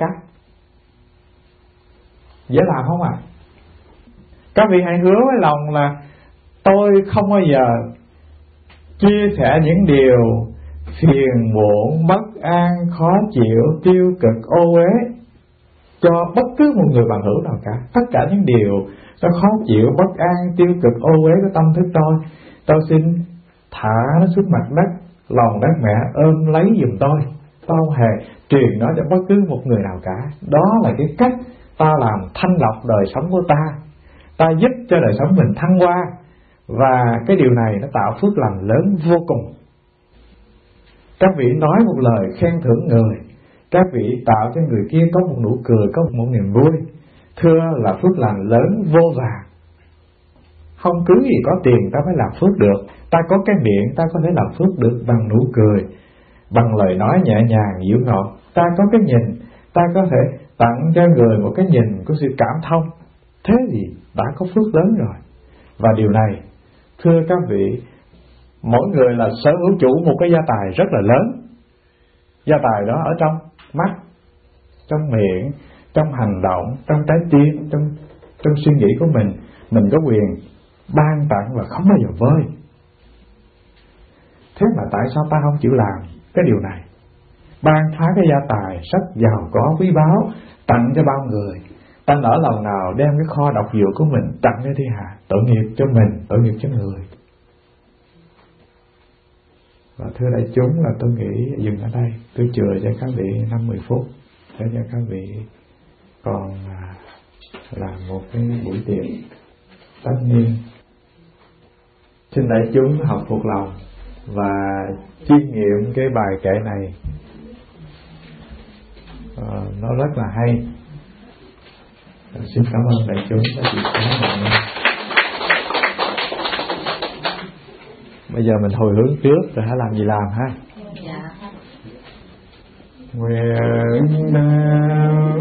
Dễ làm không ạ? À? Các vị hãy hứa với lòng là tôi không bao giờ chia sẻ những điều phiền muộn, bất an, khó chịu, tiêu cực, ô uế cho bất cứ một người bằng hữu nào cả. Tất cả những điều nó khó chịu, bất an, tiêu cực, ô uế của tâm thức tôi, tôi xin thả nó xuống mặt đất, lòng đất mẹ ôm lấy giùm tôi. Tôi không hề truyền nó cho bất cứ một người nào cả. Đó là cái cách ta làm thanh lọc đời sống của ta. Ta giúp cho đời sống mình thăng hoa. Và cái điều này nó tạo phước lành lớn vô cùng. Các vị nói một lời khen thưởng người, các vị tạo cho người kia có một nụ cười, có một niềm vui, thưa là phước lành lớn vô vàn. Không cứ gì có tiền ta phải làm phước được. Ta có cái miệng ta có thể làm phước được bằng nụ cười, bằng lời nói nhẹ nhàng dịu ngọt. Ta có cái nhìn, ta có thể tặng cho người một cái nhìn của sự cảm thông. Thế thì đã có phước lớn rồi. Và điều này, thưa các vị, mỗi người là sở hữu chủ một cái gia tài rất là lớn. Gia tài đó ở trong mắt, trong miệng, trong hành động, trong trái tim, trong, trong suy nghĩ của mình. Mình có quyền ban tặng và không bao giờ vơi. Thế mà tại sao ta không chịu làm cái điều này? Ban phá cái gia tài rất giàu có quý báu, tặng cho bao người. Ta nỡ lòng nào đem cái kho độc dược của mình tặng cho thiên hạ? Tội nghiệp cho mình, tội nghiệp cho người. Và thưa đại chúng, là tôi nghĩ dừng ở đây. Tôi chừa cho các vị năm mười phút để cho các vị còn làm một cái buổi tiệc tất niên. Xin đại chúng học thuộc lòng và chiêm nghiệm cái bài kệ này. À, nó rất là hay. À, xin cảm ơn đại chúng đã chịu khó. Bây giờ mình hồi hướng trước rồi hãy làm gì làm ha. Dạ. Nguyện